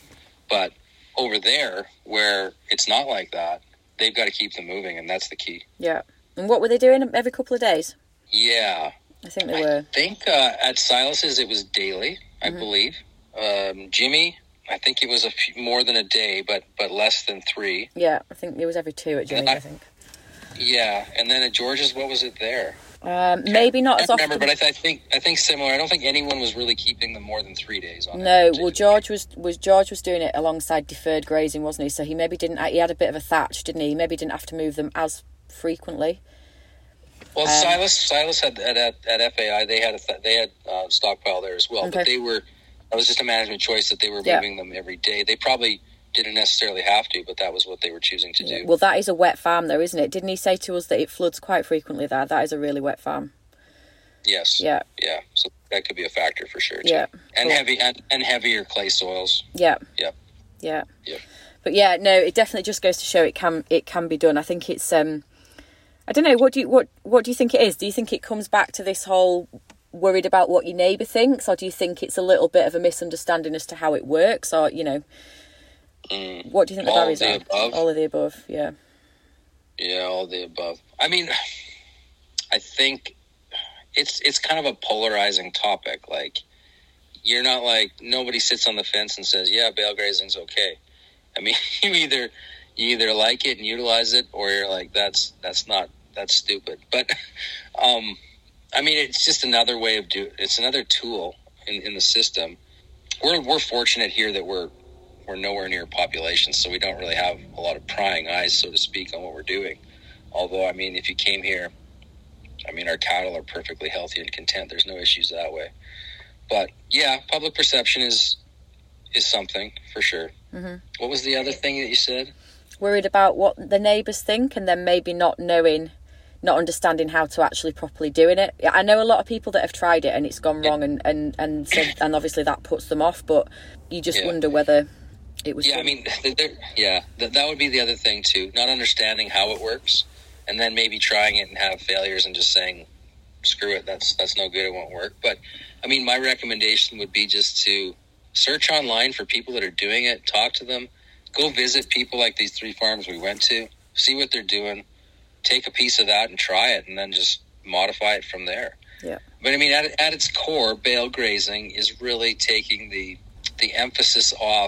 But over there where it's not like that, they've got to keep them moving, and that's the key. Yeah. And what were they doing every couple of days? Yeah, I think they were. I think uh, at Silas's it was daily, I mm-hmm. believe. Um, Jimmy. I think it was a few, more than a day, but but less than three. Yeah, I think it was every two at Jimmy, I, I think. Yeah, and then at George's, what was it there? Um, maybe not as I often. remember, but I, th- I think I think similar. I don't think anyone was really keeping them more than three days on. No, well, George was was George was doing it alongside deferred grazing, wasn't he? So he maybe didn't. He had a bit of a thatch, didn't he? He maybe didn't have to move them as frequently. Well, um, Silas Silas had at, at at F A I they had a th- they had uh, stockpile there as well, okay. But they were. It was just a management choice that they were yeah. moving them every day. They probably didn't necessarily have to, but that was what they were choosing to yeah. do. Well, that is a wet farm, though, isn't it? Didn't he say to us that it floods quite frequently there? That is a really wet farm. Yes. Yeah. Yeah. So that could be a factor for sure, too. Yeah. And cool. heavy and, and heavier clay soils. Yeah. Yeah. Yeah. Yeah. But yeah, no, it definitely just goes to show it can it can be done. I think it's um, I don't know. What do you what what do you think it is? Do you think it comes back to this whole worried about what your neighbour thinks, or do you think it's a little bit of a misunderstanding as to how it works, or you know, mm, what do you think the barriers are? Above. All of the above, yeah. Yeah, all of the above. I mean, I think it's it's kind of a polarizing topic. Like, you're not like nobody sits on the fence and says, "Yeah, bale grazing's okay." I mean, you either you either like it and utilize it, or you're like, "That's that's not that's stupid." But um. I mean, it's just another way of do. It's another tool in, in the system. We're we're fortunate here that we're we're nowhere near population, so we don't really have a lot of prying eyes, so to speak, on what we're doing. Although, I mean, if you came here, I mean, our cattle are perfectly healthy and content. There's no issues that way. But yeah, public perception is is something for sure. Mm-hmm. What was the other thing that you said? Worried about what the neighbours think, and then maybe not knowing, not understanding how to actually properly doing it. I know a lot of people that have tried it and it's gone wrong, and and and, so, and obviously that puts them off. But you just yeah. wonder whether it was. Yeah, good. I mean, yeah, that that would be the other thing too. Not understanding how it works, and then maybe trying it and have failures and just saying, "Screw it, that's that's no good. It won't work." But I mean, my recommendation would be just to search online for people that are doing it, talk to them, go visit people like these three farms we went to, see what they're doing, take a piece of that and try it, and then just modify it from there. Yeah. But I mean, at, at its core, bale grazing is really taking the the emphasis off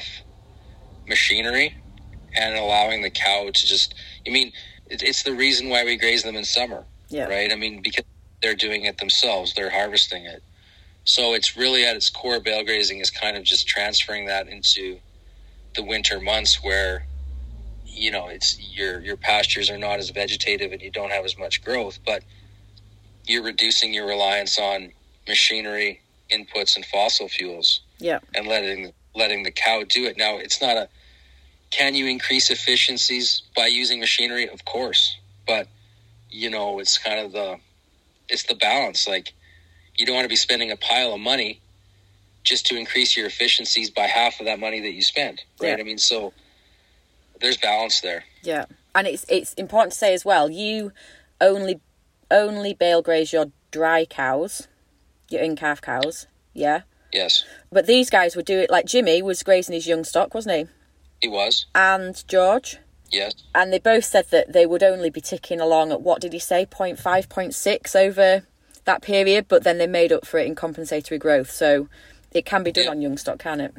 machinery and allowing the cow to just, I mean, it, it's the reason why we graze them in summer, yeah. right? I mean, because they're doing it themselves, they're harvesting it. So it's really at its core, bale grazing is kind of just transferring that into the winter months where, you know, it's your your pastures are not as vegetative and you don't have as much growth, but you're reducing your reliance on machinery, inputs, and fossil fuels. Yeah. And letting letting the cow do it. Now, it's not a, can you increase efficiencies by using machinery? Of course. But, you know, it's kind of the, it's the balance. Like, you don't want to be spending a pile of money just to increase your efficiencies by half of that money that you spend, right? Yeah. I mean, so there's balance there. Yeah, and it's it's important to say as well, you only only bale graze your dry cows, your in-calf cows, yeah? Yes. But these guys would do it, like Jimmy was grazing his young stock, wasn't he? He was. And George? Yes. And they both said that they would only be ticking along at, what did he say, zero point five, zero point six over that period, but then they made up for it in compensatory growth. So it can be done yeah. on young stock, can it?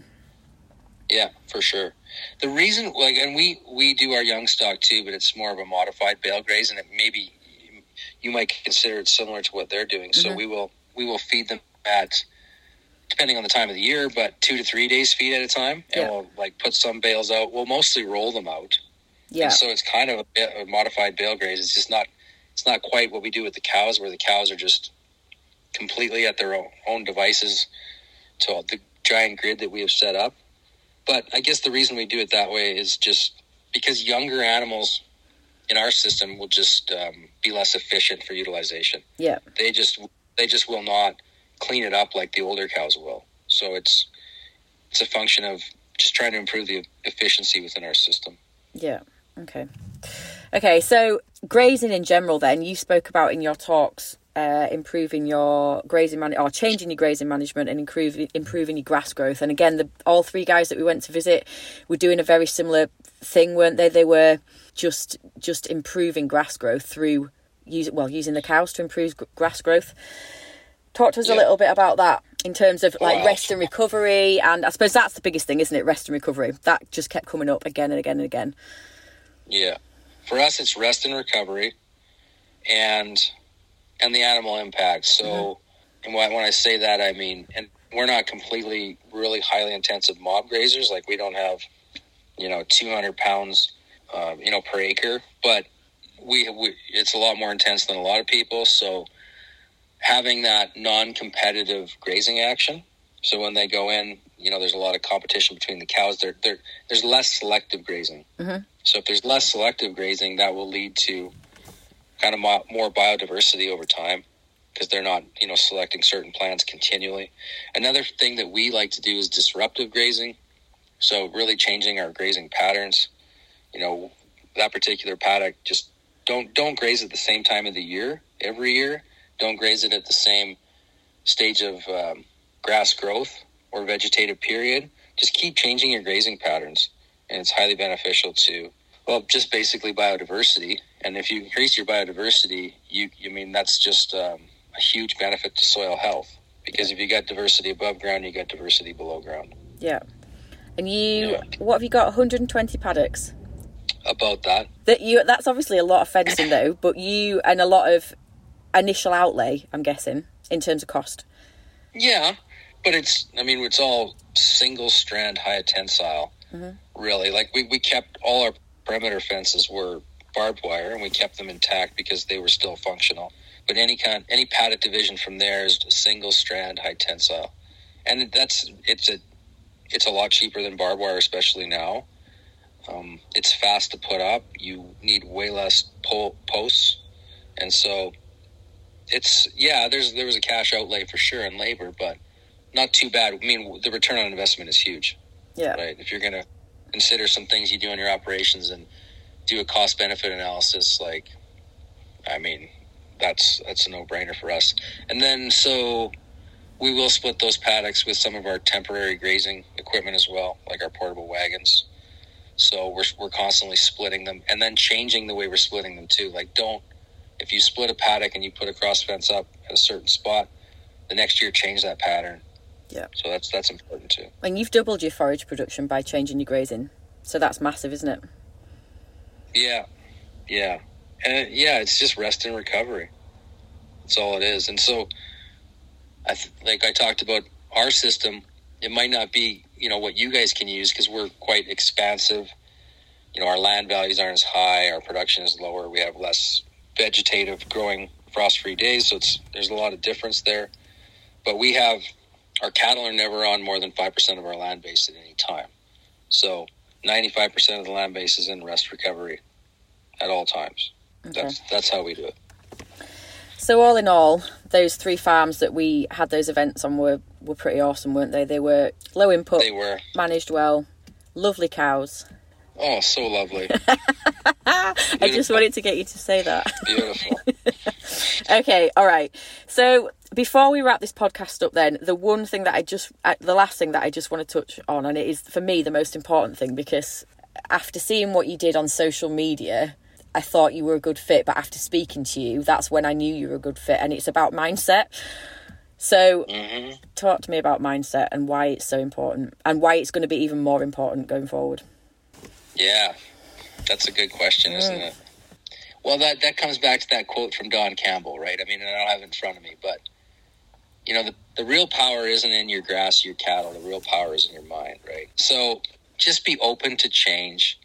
Yeah, for sure. The reason, like, and we, we do our young stock too, but it's more of a modified bale graze, and it maybe you might consider it similar to what they're doing. Mm-hmm. So we will we will feed them at, depending on the time of the year, but two to three days feed at a time, and yeah. we'll like put some bales out. We'll mostly roll them out. Yeah. And so it's kind of a, a modified bale graze. It's just not it's not quite what we do with the cows, where the cows are just completely at their own, own devices to the giant grid that we have set up. But I guess the reason we do it that way is just because younger animals in our system will just um, be less efficient for utilization. Yeah. They just they just will not clean it up like the older cows will. So it's it's a function of just trying to improve the efficiency within our system. Yeah. Okay. Okay, so grazing in general then, you spoke about in your talks Uh, improving your grazing man- or changing your grazing management and improving improving your grass growth. And again, the all three guys that we went to visit were doing a very similar thing, weren't they? They were just just improving grass growth through use well using the cows to improve g- grass growth. Talk to us yeah. a little bit about that in terms of like wow. rest and recovery, and I suppose that's the biggest thing, isn't it? Rest and recovery. That just kept coming up again and again and again. Yeah, for us, it's rest and recovery, and. And the animal impact. So, mm-hmm. and when I say that, I mean, and we're not completely, really highly intensive mob grazers. Like, we don't have, you know, two hundred pounds, uh, you know, per acre. But we, we, it's a lot more intense than a lot of people. So, having that non-competitive grazing action. So when they go in, you know, there's a lot of competition between the cows. There, there, there's less selective grazing. Mm-hmm. So if there's less selective grazing, that will lead to kind of more biodiversity over time, because they're not, you know, selecting certain plants continually. Another thing that we like to do is disruptive grazing. So really changing our grazing patterns. You know, that particular paddock, just don't don't graze at the same time of the year every year. Don't graze it at the same stage of um, grass growth or vegetative period. Just keep changing your grazing patterns, and it's highly beneficial to, well, just basically biodiversity. And if you increase your biodiversity, you, you mean that's just um, a huge benefit to soil health. Because if you got diversity above ground, you got diversity below ground. Yeah. And you, yeah. what have you got, one hundred twenty paddocks? About that. That you. That's obviously a lot of fencing though, but you, and a lot of initial outlay, I'm guessing, in terms of cost. Yeah, but it's, I mean, it's all single strand high tensile, mm-hmm. really. Like we, we kept all our perimeter fences were barbed wire, and we kept them intact because they were still functional. But any kind, any paddock division from there is a single strand, high tensile, and that's it's a it's a lot cheaper than barbed wire, especially now. Um, it's fast to put up. You need way less po- posts, and so it's yeah. There's there was a cash outlay for sure in labor, but not too bad. I mean, the return on investment is huge. Yeah. Right. If you're gonna consider some things you do in your operations and do a cost benefit analysis, like, I mean, that's that's a no brainer for us. And then so we will split those paddocks with some of our temporary grazing equipment as well, like our portable wagons. So we're we're constantly splitting them and then changing the way we're splitting them too. Like, don't if you split a paddock and you put a cross fence up at a certain spot, the next year change that pattern. Yeah. So that's that's important too. And you've doubled your forage production by changing your grazing. So that's massive, isn't it? Yeah. Yeah. And it, yeah, it's just rest and recovery. That's all it is. And so, I th- like I talked about our system, it might not be, you know, what you guys can use because we're quite expansive. You know, our land values aren't as high. Our production is lower. We have less vegetative growing frost-free days. So it's there's a lot of difference there. But we have, our cattle are never on more than five percent of our land base at any time. So ninety-five percent of the land base is in rest recovery at all times. Okay. That's that's how we do it. So all in all, those three farms that we had those events on were, were pretty awesome, weren't they? They were low input, they were managed well, lovely cows. Oh, so lovely. I just wanted to get you to say that. Beautiful. Okay, all right. So before we wrap this podcast up then, the one thing that I just, the last thing that I just want to touch on, and it is for me the most important thing, because after seeing what you did on social media, I thought you were a good fit, but after speaking to you, that's when I knew you were a good fit, and it's about mindset. So mm-hmm. Talk to me about mindset and why it's so important, and why it's going to be even more important going forward. Yeah, that's a good question, mm. isn't it? Well, that, that comes back to that quote from Don Campbell, right? I mean, I don't have it in front of me, but, you know, the, the real power isn't in your grass, your cattle. The real power is in your mind, right? So just be open to change.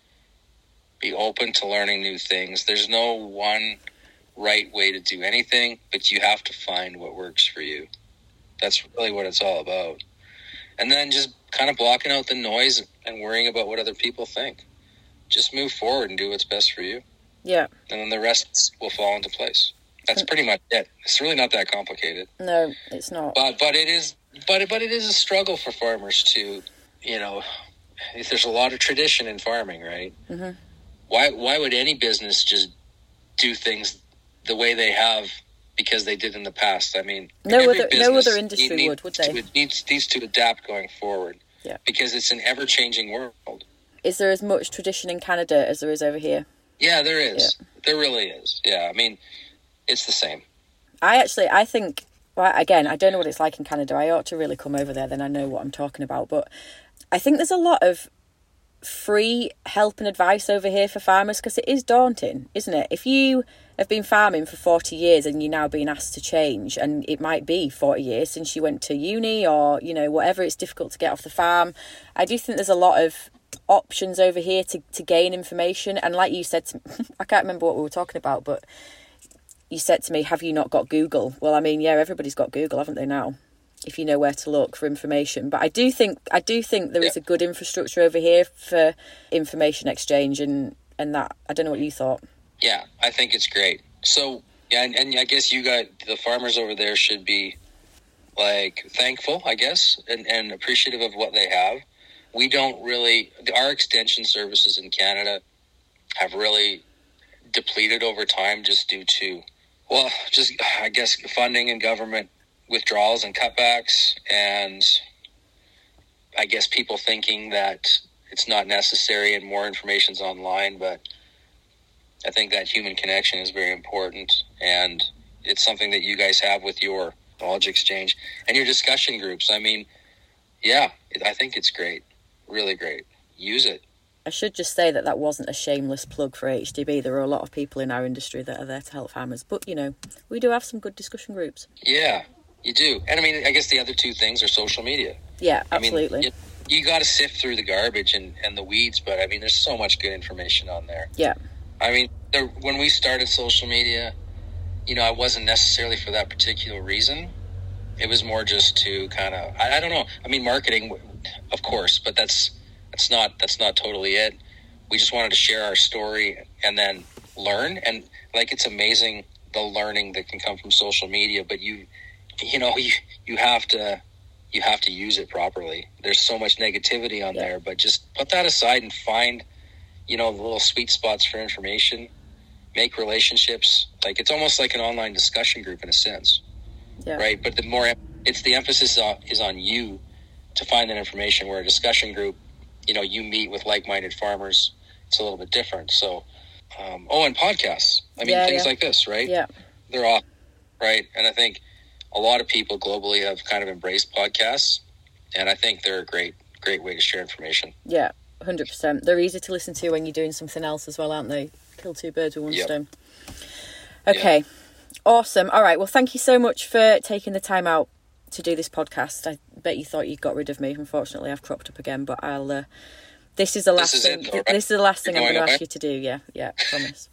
Be open to learning new things. There's no one right way to do anything, but you have to find what works for you. That's really what it's all about. And then just kind of blocking out the noise and worrying about what other people think. Just move forward and do what's best for you. Yeah. And then the rest will fall into place. That's pretty much it. It's really not that complicated. No, it's not. But but it is but but it is a struggle for farmers to, you know, there's a lot of tradition in farming, right? Mm-hmm. Why why would any business just do things the way they have because they did in the past? I mean, no other no other industry need, would, would they? It needs needs to adapt going forward. Yeah. Because it's an ever changing world. Is there as much tradition in Canada as there is over here? Yeah, there is. Yeah. There really is. Yeah, I mean, it's the same. I actually, I think, well, again, I don't know what it's like in Canada. I ought to really come over there, then I know what I'm talking about. But I think there's a lot of free help and advice over here for farmers, because it is daunting, isn't it? If you have been farming for forty years and you're now being asked to change, and it might be forty years since you went to uni or, you know, whatever, it's difficult to get off the farm. I do think there's a lot of options over here to, to gain information. And like you said to me, I can't remember what we were talking about, but you said to me, have you not got Google? Well, I mean, yeah, everybody's got Google, haven't they now? If you know where to look for information. But I do think I do think there yeah. is a good infrastructure over here for information exchange and, and that. I don't know what you thought. Yeah, I think it's great. So, yeah, and, and I guess you got, the farmers over there should be, like, thankful, I guess, and, and appreciative of what they have. We don't really, our extension services in Canada have really depleted over time just due to, well, just, I guess, funding and government withdrawals and cutbacks, and I guess people thinking that it's not necessary and more information's online. But I think that human connection is very important, and it's something that you guys have with your knowledge exchange and your discussion groups. I mean, yeah, I think it's great. Really great. Use it. I should just say that that wasn't a shameless plug for H D B. There are a lot of people in our industry that are there to help farmers. But, you know, we do have some good discussion groups. Yeah, you do. And, I mean, I guess the other two things are social media. Yeah, absolutely. I mean, you, you got to sift through the garbage and, and the weeds, but, I mean, there's so much good information on there. Yeah. I mean, there, when we started social media, you know, I wasn't necessarily for that particular reason. It was more just to kind of, I, I don't know. I mean, marketing, of course, but that's that's not that's not totally it. We just wanted to share our story and then learn. And like, it's amazing the learning that can come from social media. But you, you know, you you have to you have to use it properly. There's so much negativity on yeah. there, but just put that aside and find, you know, the little sweet spots for information. Make relationships. Like, it's almost like an online discussion group in a sense. Yeah. Right. But the more it's the emphasis on, is on you to find that information, where a discussion group, you know, you meet with like-minded farmers. It's a little bit different. So, um, oh, and podcasts. I mean, yeah, things yeah. like this, right? Yeah. They're off. Right. And I think a lot of people globally have kind of embraced podcasts. And I think they're a great, great way to share information. Yeah, one hundred percent. They're easy to listen to when you're doing something else as well, aren't they? Kill two birds with one yep. stone. Okay. Yep. Awesome. All right. Well, thank you so much for taking the time out to do this podcast. I bet you thought you got rid of me. Unfortunately, I've cropped up again, but I'll, uh, this is the last this thing. Is it, right? This is the last You're thing I'm going to ask you to do. Yeah. Yeah. Promise.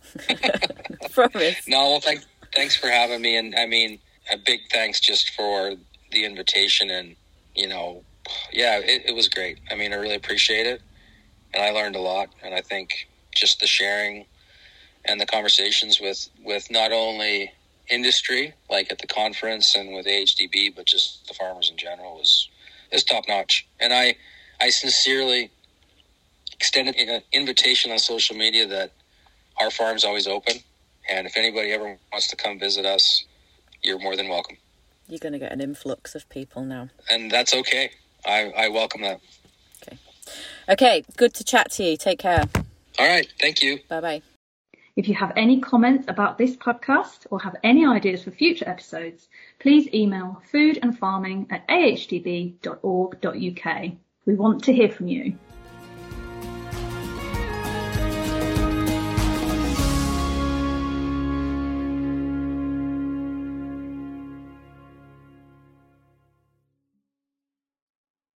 Promise. No, well, thanks, thanks for having me. And I mean, a big thanks just for the invitation, and, you know, yeah, it, it was great. I mean, I really appreciate it. And I learned a lot. And I think just the sharing and the conversations with, with not only industry, like at the conference and with A H D B, but just the farmers in general was, is top notch. And I, I sincerely extended an invitation on social media that our farm's always open. And if anybody ever wants to come visit us, you're more than welcome. You're going to get an influx of people now. And that's okay. I, I welcome that. Okay. Okay. Good to chat to you. Take care. All right. Thank you. Bye-bye. If you have any comments about this podcast or have any ideas for future episodes, please email food and farming at a h d b dot org dot u k. We want to hear from you.